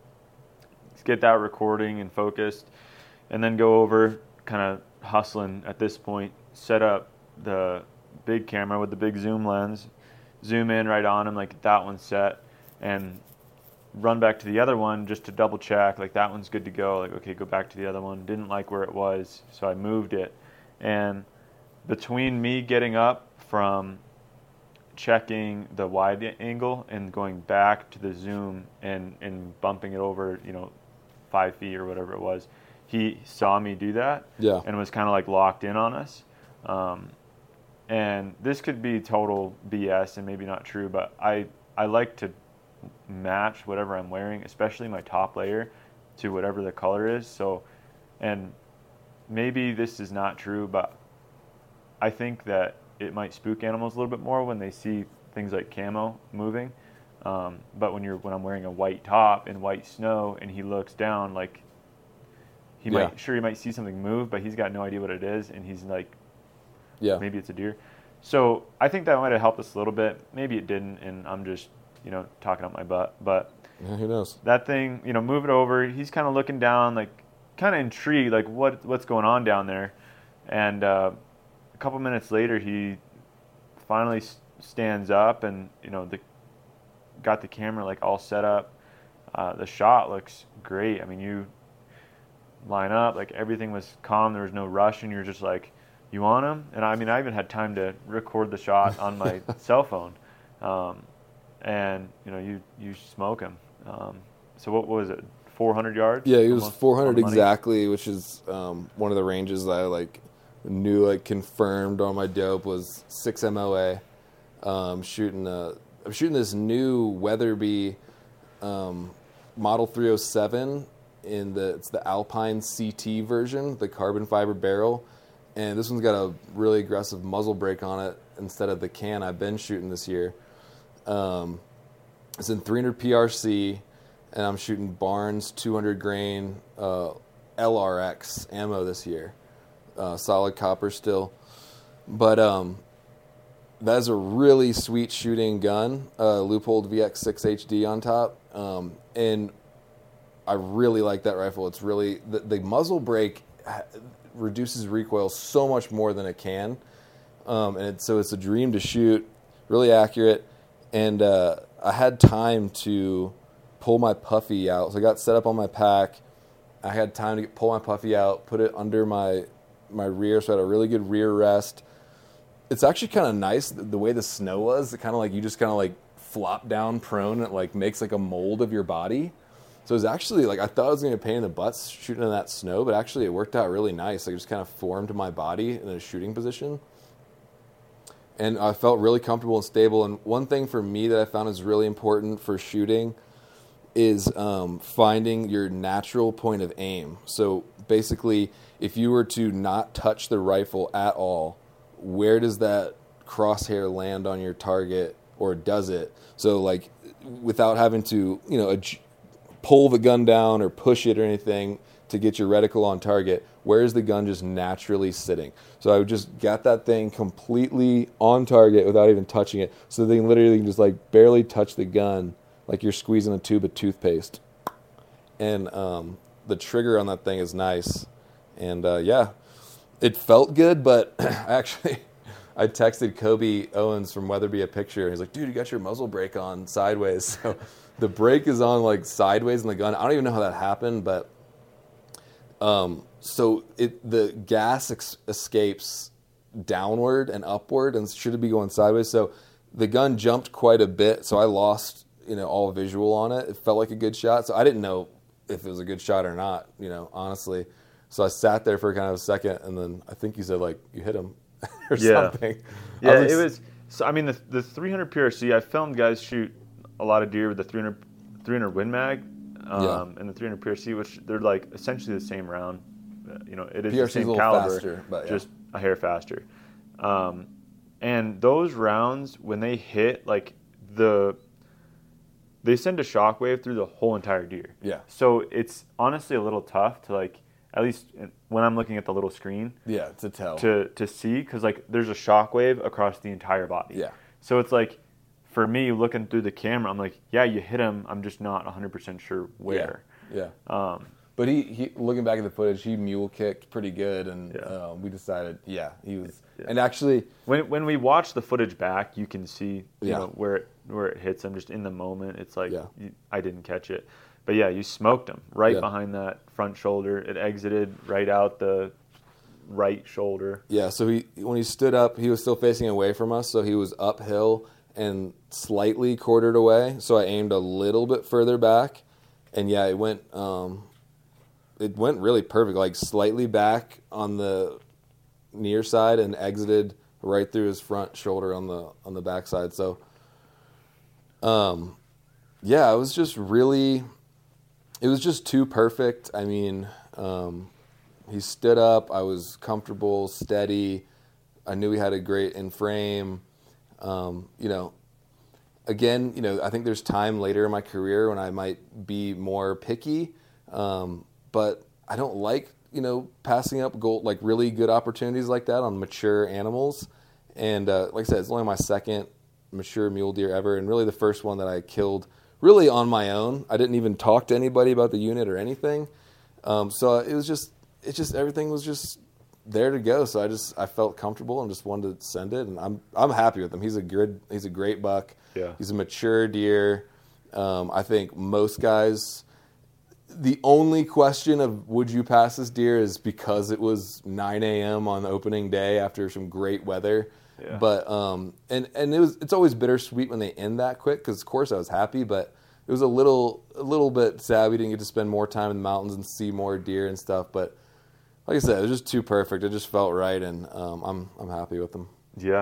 Let's get that recording and focused, and then go over, kind of hustling at this point. Set up the big camera with the big zoom lens. Zoom in right on him, like that one's set, and run back to the other one just to double check, like that one's good to go. Like, okay, go back to the other one. Didn't like where it was, so I moved it. And between me getting up from checking the wide angle and going back to the zoom and, and bumping it over, you know, five feet or whatever it was, he saw me do that Yeah. and was kind of like locked in on us. Um, And this could be total B S and maybe not true, but I, I like to match whatever I'm wearing, especially my top layer, to whatever the color is. So, and maybe this is not true, but I think that it might spook animals a little bit more when they see things like camo moving. Um, but when you're when I'm wearing a white top in white snow and he looks down, like he Yeah. might sure he might see something move, but he's got no idea what it is, and he's like, Yeah. maybe it's a deer. So I think that might have helped us a little bit. Maybe it didn't, and I'm just, you know, talking up my butt. But Yeah, who knows? that thing, you know, move it over. He's kind of looking down, like kind of intrigued, like what what's going on down there. And uh, a couple minutes later, he finally s- stands up, and you know, the got the camera like all set up. Uh, the shot looks great. I mean, you line up, like everything was calm. There was no rush, and you're just like, you want him? And I mean, I even had time to record the shot on my cell phone. Um, and, you know, you, you smoke him. Um, so what was it, four hundred yards? Yeah, he was Almost four hundred on the money? exactly, which is um, one of the ranges that I like knew, like confirmed on my dope was six M O A. Um, shooting a, I'm shooting this new Weatherby um, Model three oh seven in the it's the Alpine C T version, the carbon fiber barrel, and this one's got a really aggressive muzzle brake on it instead of the can I've been shooting this year. Um, it's in three hundred P R C, and I'm shooting Barnes two hundred grain uh, L R X ammo this year, uh, solid copper still, but um, that is a really sweet shooting gun, uh, Leupold V X six H D on top, um, and I really like that rifle. It's really the, the muzzle brake reduces recoil so much more than it can, um, and it, so it's a dream to shoot, really accurate, and uh, I had time to pull my puffy out. So I got set up on my pack. I had time to get, pull my puffy out, put it under my my rear, so I had a really good rear rest. It's actually kind of nice the, the way the snow was. It kind of like you just kind of like flop down prone. And it like makes like a mold of your body. So it was actually like I thought it was going to be a pain in the butt shooting in that snow, but actually it worked out really nice. Like it just kind of formed my body in a shooting position. And I felt really comfortable and stable. And one thing for me that I found is really important for shooting is um, finding your natural point of aim. So basically, if you were to not touch the rifle at all, where does that crosshair land on your target, or does it? So like without having to, you know, adj- pull the gun down or push it or anything to get your reticle on target, where is the gun just naturally sitting? So I would just get that thing completely on target without even touching it. So the thing literally can just like barely touch the gun, like you're squeezing a tube of toothpaste. And um, the trigger on that thing is nice. And uh, yeah, it felt good, but actually I texted Kobe Owens from Weatherby a picture, and he's like, dude, you got your muzzle brake on sideways. So the brake is on like sideways in the gun. I don't even know how that happened, but um, so it the gas ex- escapes downward and upward, and should be going sideways. So the gun jumped quite a bit, so I lost, you know, all visual on it. It felt like a good shot, so I didn't know if it was a good shot or not, you know, honestly. So I sat there for kind of a second, and then I think you said like you hit him or yeah. something. Yeah, was it was. So I mean, the the three hundred P R C. I filmed guys shoot a lot of deer with the three hundred, three hundred Win Mag, um, Yeah. and the three hundred P R C, which they're like essentially the same round. Uh, you know, it is P R C the is a same little caliber, faster, but yeah. just a hair faster. Um, and those rounds, when they hit, like the they send a shockwave through the whole entire deer. Yeah. So it's honestly a little tough to like, at least when I'm looking at the little screen, Yeah, to tell. to to see, because like there's a shockwave across the entire body. Yeah. So it's like, for me looking through the camera, I'm like, yeah, you hit him. I'm just not one hundred percent sure where. Yeah. Um, But he, he, looking back at the footage, he mule kicked pretty good, and Yeah. uh, we decided, yeah, he was. Yeah. And actually, when when we watch the footage back, you can see you Yeah. know where it where it hits him. Just in the moment, it's like Yeah. you, I didn't catch it. But yeah, you smoked him right Yeah. behind that front shoulder. It exited right out the right shoulder. yeah, so he when he stood up, he was still facing away from us, so he was uphill and slightly quartered away. So I aimed a little bit further back, and yeah, it went um, it went really perfect, like slightly back on the near side and exited right through his front shoulder on the on the back side. So, um, yeah, it was just really, it was just too perfect. I mean, um, he stood up. I was comfortable, steady. I knew he had a great in frame. Um, you know, again, you know, I think there's time later in my career when I might be more picky, um, but I don't like, you know, passing up gold, like really good opportunities like that on mature animals. And uh, like I said, it's only my second mature mule deer ever, and really the first one that I killed really on my own. I didn't even talk to anybody about the unit or anything. Um, so it was just, it just, everything was just there to go. So I just, I felt comfortable and just wanted to send it. And I'm, I'm happy with him. He's a good, he's a great buck. Yeah. He's a mature deer. Um, I think most guys, the only question of would you pass this deer is because it was nine a.m. on the opening day after some great weather. Yeah. But um, and and it was it's always bittersweet when they end that quick, because of course I was happy, but it was a little a little bit sad we didn't get to spend more time in the mountains and see more deer and stuff. But like I said, it was just too perfect. It just felt right, and um, I'm I'm happy with them. Yeah,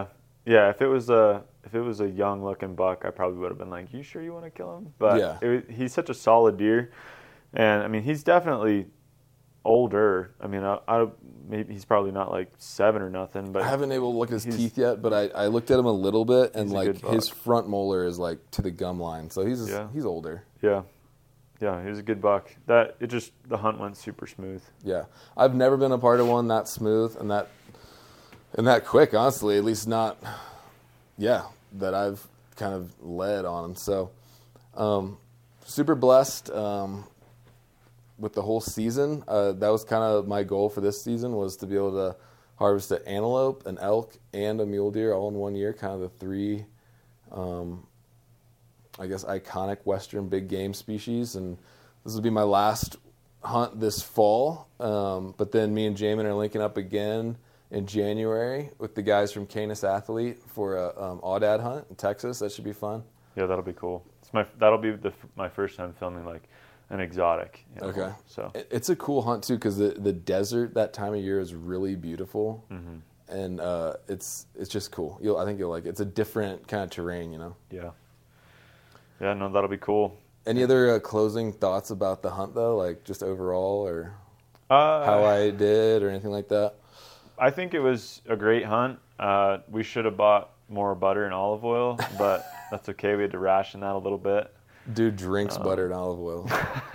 Yeah, if it was a if it was a young looking buck, I probably would have been like, "You sure you want to kill him?" But Yeah. it, he's such a solid deer, and I mean, he's definitely older. I mean, I, I maybe he's probably not like seven or nothing, but I haven't been able to look at his he's- teeth yet, but I, I looked at him a little bit, and He's a like good his buck. front molar is like to the gum line, so he's Yeah. he's older. yeah, yeah, he was a good buck. That it just the hunt went super smooth. Yeah, I've never been a part of one that smooth and that and that quick. Honestly, at least not. Yeah, that I've kind of led on. So, um, super blessed um, with the whole season. Uh, that was kind of my goal for this season, was to be able to harvest an antelope, an elk, and a mule deer all in one year. Kind of the three, um, I guess, iconic Western big game species. And this will be my last hunt this fall. Um, but then me and Jamin are linking up again in January with the guys from Canis Athlete for a um, Aoudad hunt in Texas. That should be fun. Yeah, that'll be cool. It's my that'll be the my first time filming like an exotic. You know, Okay. so It- It's a cool hunt too, because the, the desert that time of year is really beautiful, mm-hmm. and uh, it's it's just cool. You'll I think you'll like it. It's a different kind of terrain, you know. yeah, yeah, no, that'll be cool. Any other uh, closing thoughts about the hunt though, like just overall, or Uh, how I did, or anything like that? I think it was a great hunt. Uh, we should have bought more butter and olive oil, but that's okay. We had to ration that a little bit. Dude drinks Um, butter and olive oil.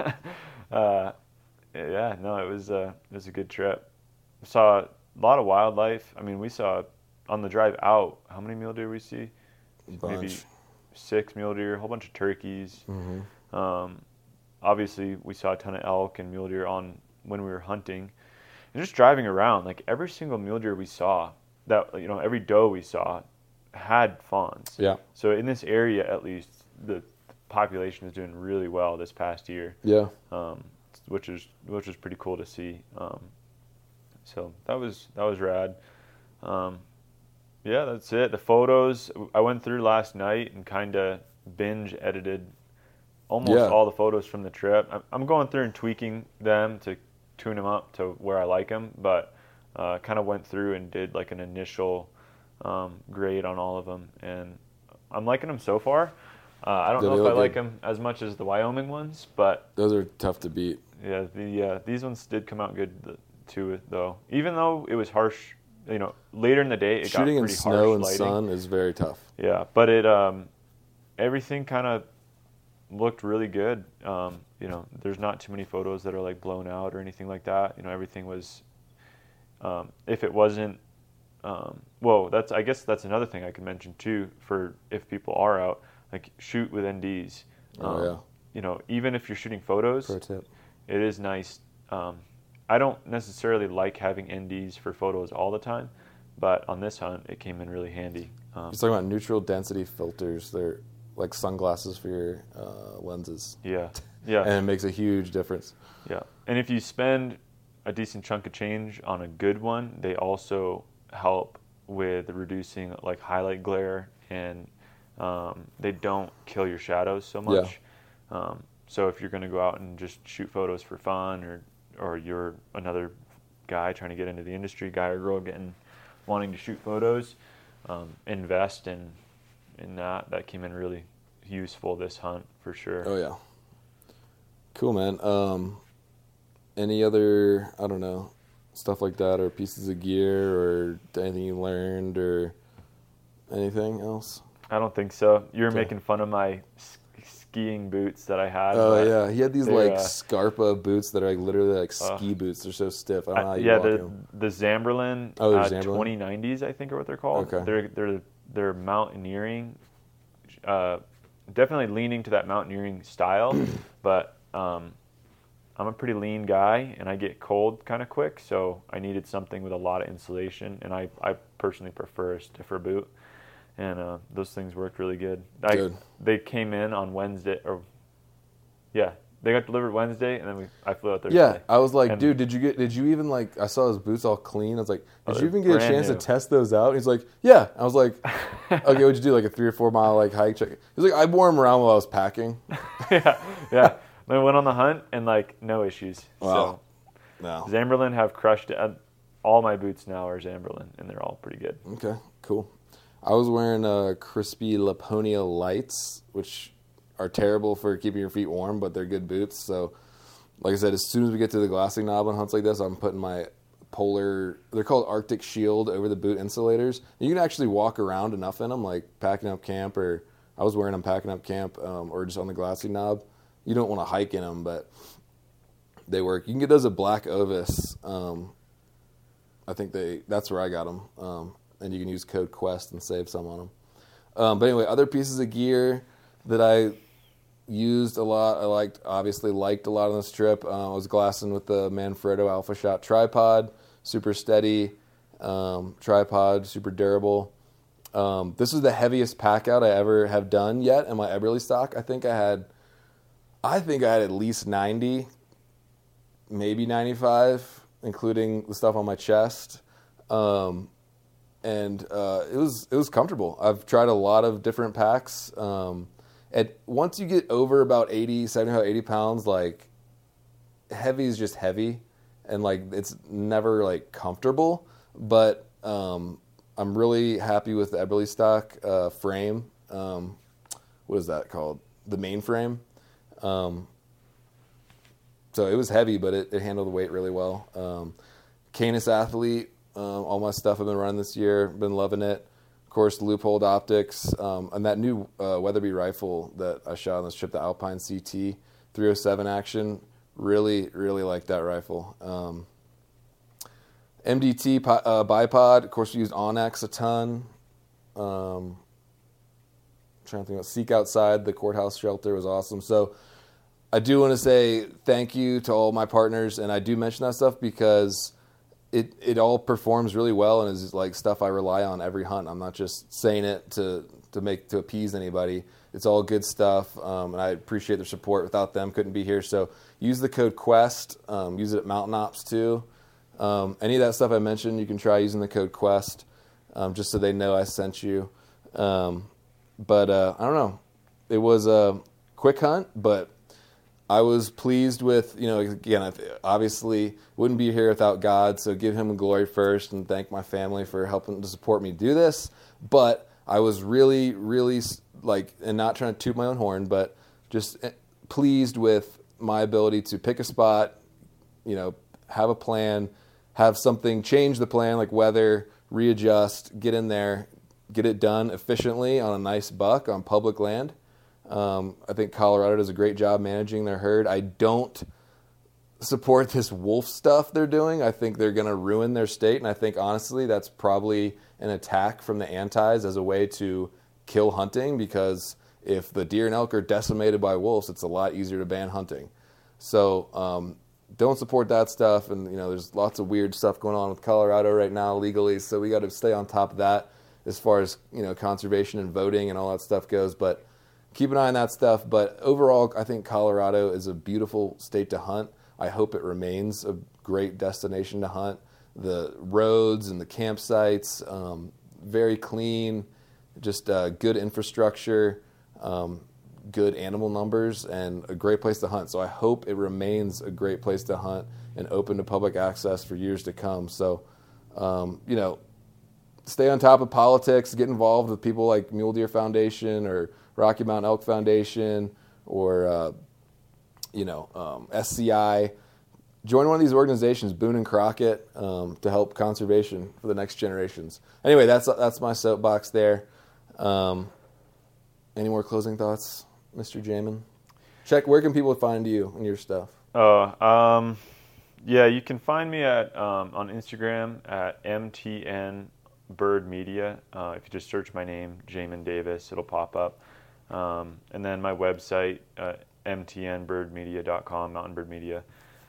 uh, yeah, no, it was uh, it was a good trip. Saw a lot of wildlife. I mean, we saw on the drive out. How many mule deer we see? Bunch. Maybe six mule deer, a whole bunch of turkeys. Mm-hmm. Um, obviously, we saw a ton of elk and mule deer on when we were hunting. And just driving around, like every single mule deer we saw, that you know, every doe we saw had fawns. Yeah. So in this area, at least, the population is doing really well this past year, Yeah. um, which is which is pretty cool to see. Um, so that was that was rad. Um, yeah, that's it. The photos I went through last night and kind of binge edited almost Yeah. all the photos from the trip. I'm, I'm going through and tweaking them to tune them up to where I like them, but uh, kind of went through and did like an initial um, grade on all of them, and I'm liking them so far. Uh, I don't Yeah, know they if I look like good. them as much as the Wyoming ones, but Those are tough to beat. yeah, the uh, these ones did come out good th- too, though. Even though it was harsh, you know, later in the day it Shooting got in pretty snow harsh and lighting. sun is very tough. Yeah, but it um, everything kind of looked really good. Um, you know, there's not too many photos that are like blown out or anything like that. You know, everything was. Um, if it wasn't, um, well, that's I guess that's another thing I could mention too. For if people are out, like shoot with N Ds. Um, Oh, yeah. You know, even if you're shooting photos, Pro tip. it is nice. Um, I don't necessarily like having N Ds for photos all the time, but on this hunt, it came in really handy. Um, You're talking about neutral density filters. They're like sunglasses for your uh, lenses. yeah, yeah, And it makes a huge difference. yeah. And if you spend a decent chunk of change on a good one, they also help with reducing like highlight glare, and um, they don't kill your shadows so much. Um, so if you're going to go out and just shoot photos for fun, or or you're another guy trying to get into the industry, guy or girl getting wanting to shoot photos, um, invest in in that. That came in really useful this hunt for sure. Oh yeah. Cool, man. Um, any other, I don't know, stuff like that, or pieces of gear, or anything you learned, or anything else? I don't think so. You were Okay. making fun of my s- skiing boots that I had. Oh but yeah, he had these they're, like uh, Scarpa boots that are like literally like uh, ski boots. They're so stiff. I don't know how I- you yeah, walk the in 'em. the Zamberlin, Oh, they're uh, Zamberlin? twenty nineties, I think are what they're called. Okay. They're they're they're mountaineering, uh, definitely leaning to that mountaineering style, but um, I'm a pretty lean guy and I get cold kind of quick, so I needed something with a lot of insulation, and I I personally prefer a stiffer boot, and uh, those things worked really good. I, Good. They came in on Wednesday, or yeah, they got delivered Wednesday, and then we I flew out Thursday. Yeah, I was like, And- dude, did you get? Did you even like? I saw his boots all clean. I was like, Oh, did you they're even get a brand chance new. to test those out? He's like, yeah. I was like, okay, what'd you do? Like a three or four mile like hike? Check. He's like, I wore them around while I was packing. yeah, yeah. Then we went on the hunt and like no issues. Wow. No. So Zamberlin have crushed it. Uh, All my boots now are Zamberlin, and they're all pretty good. Okay, cool. I was wearing uh, crispy Laponia lights, which are terrible for keeping your feet warm, but they're good boots. So, like I said, as soon as we get to the glassing knob on hunts like this, I'm putting my polar, they're called Arctic Shield over the boot insulators. You can actually walk around enough in them, like packing up camp, or I was wearing them packing up camp, um, or just on the glassing knob. You don't want to hike in them, but they work. You can get those at Black Ovis. Um, I think they that's where I got them. Um, and you can use code QUEST and save some on them. Um, but anyway, other pieces of gear that I used a lot, I liked, obviously liked a lot on this trip. Uh, I was glassing with the Manfrotto Alpha Shot tripod, super steady um, tripod, super durable. Um, this is the heaviest pack out I ever have done yet in my Eberly stock. I think I had, I think I had at least ninety, maybe ninety-five, including the stuff on my chest. Um, and uh, it was it was comfortable. I've tried a lot of different packs. Um, At once you get over about eighty, seventy-five, eighty pounds, like heavy is just heavy, and like it's never like comfortable. But um, I'm really happy with the Eberly stock uh, frame. Um, what is that called? The main frame. Um, so it was heavy, but it, it handled the weight really well. Um, Canis Athlete, um, all my stuff I've been running this year, been loving it. Of course, Loophole Optics, um, and that new uh, Weatherby rifle that I shot on this trip, the Alpine C T three oh seven action, really, really like that rifle. Um, M D T uh, bipod, of course, we used Onyx a ton. Um, I'm trying to think about Seek Outside, the courthouse shelter was awesome. So I do want to say thank you to all my partners, and I do mention that stuff because It it all performs really well and is like stuff I rely on every hunt. I'm not just saying it to to make to appease anybody. It's all good stuff, um, and I appreciate their support. Without them, couldn't be here. So use the code QUEST. Um, use it at Mountain Ops too. Um, any of that stuff I mentioned, you can try using the code QUEST, um, just so they know I sent you. Um, but uh, I don't know. It was a quick hunt, but I was pleased with, you know, again, obviously wouldn't be here without God, so give him glory first and thank my family for helping to support me do this. But I was really, really, like, and not trying to toot my own horn, but just pleased with my ability to pick a spot, you know, have a plan, have something, change the plan, like weather, readjust, get in there, get it done efficiently on a nice buck on public land. Um, I think Colorado does a great job managing their herd. I don't support this wolf stuff they're doing. I think they're going to ruin their state, and I think, honestly, that's probably an attack from the antis as a way to kill hunting, because if the deer and elk are decimated by wolves, it's a lot easier to ban hunting. So um, don't support that stuff, and you know, there's lots of weird stuff going on with Colorado right now legally, so we got to stay on top of that as far as, you know, conservation and voting and all that stuff goes, but keep an eye on that stuff. But overall, I think Colorado is a beautiful state to hunt. I hope it remains a great destination to hunt. The roads and the campsites, um, very clean, just uh, good infrastructure, um, good animal numbers, and a great place to hunt. So I hope it remains a great place to hunt and open to public access for years to come. So, um, you know, stay on top of politics, get involved with people like Mule Deer Foundation or Rocky Mountain Elk Foundation, or uh, you know, um, S C I. Join one of these organizations, Boone and Crockett, um, to help conservation for the next generations. Anyway, that's that's my soapbox there. Um, any more closing thoughts, Mister Jamin? Check, where can people find you and your stuff? Oh, um, yeah, you can find me at um, on Instagram at M T N Bird Media. Uh, if you just search my name, Jamin Davis, it'll pop up. Um, and then my website, uh, m t n bird media dot com, Mountain Bird Media.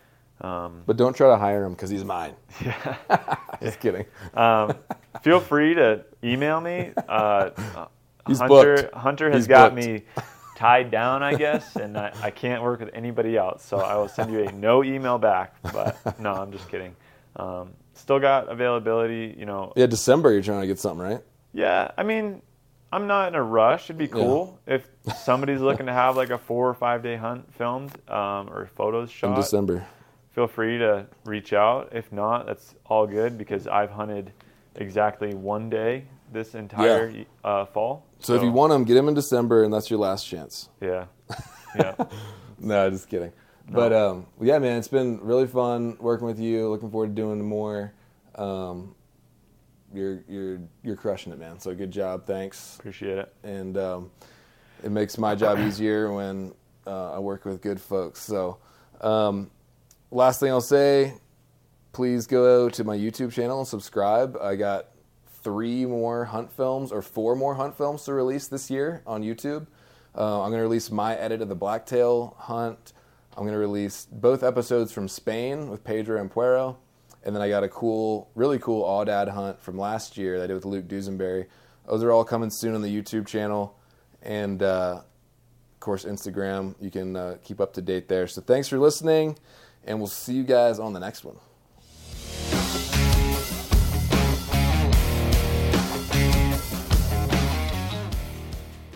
Um, but don't try to hire him because he's mine. Yeah. Just kidding. Um, feel free to email me. Uh, he's Hunter, booked. Hunter has he's got booked. me tied down, I guess, and I, I can't work with anybody else. So I will send you a no email back. But no, I'm just kidding. Um, still got availability, you know. Yeah, December you're trying to get something, right? Yeah, I mean, I'm not in a rush. It'd be cool yeah. if somebody's looking to have like a four or five day hunt filmed um, or photos shot. In December. Feel free to reach out. If not, that's all good because I've hunted exactly one day this entire Yeah. uh, fall. So, if you want them, get them in December, and that's your last chance. Yeah. Yeah. No, just kidding. No. But um, yeah, man, it's been really fun working with you. Looking forward to doing more. Um, you're you're you're crushing it, man. So good job. Thanks. Appreciate it. And um, it makes my job easier when uh, I work with good folks. So um, last thing I'll say, please go to my YouTube channel and subscribe. I got three more hunt films or four more hunt films to release this year on YouTube. Uh, I'm going to release my edit of the blacktail hunt. I'm going to release both episodes from Spain with Pedro and Puero. And then I got a cool, really cool Aoudad hunt from last year that I did with Luke Duesenberry. Those are all coming soon on the YouTube channel. And, uh, of course, Instagram. You can uh, keep up to date there. So thanks for listening, and we'll see you guys on the next one.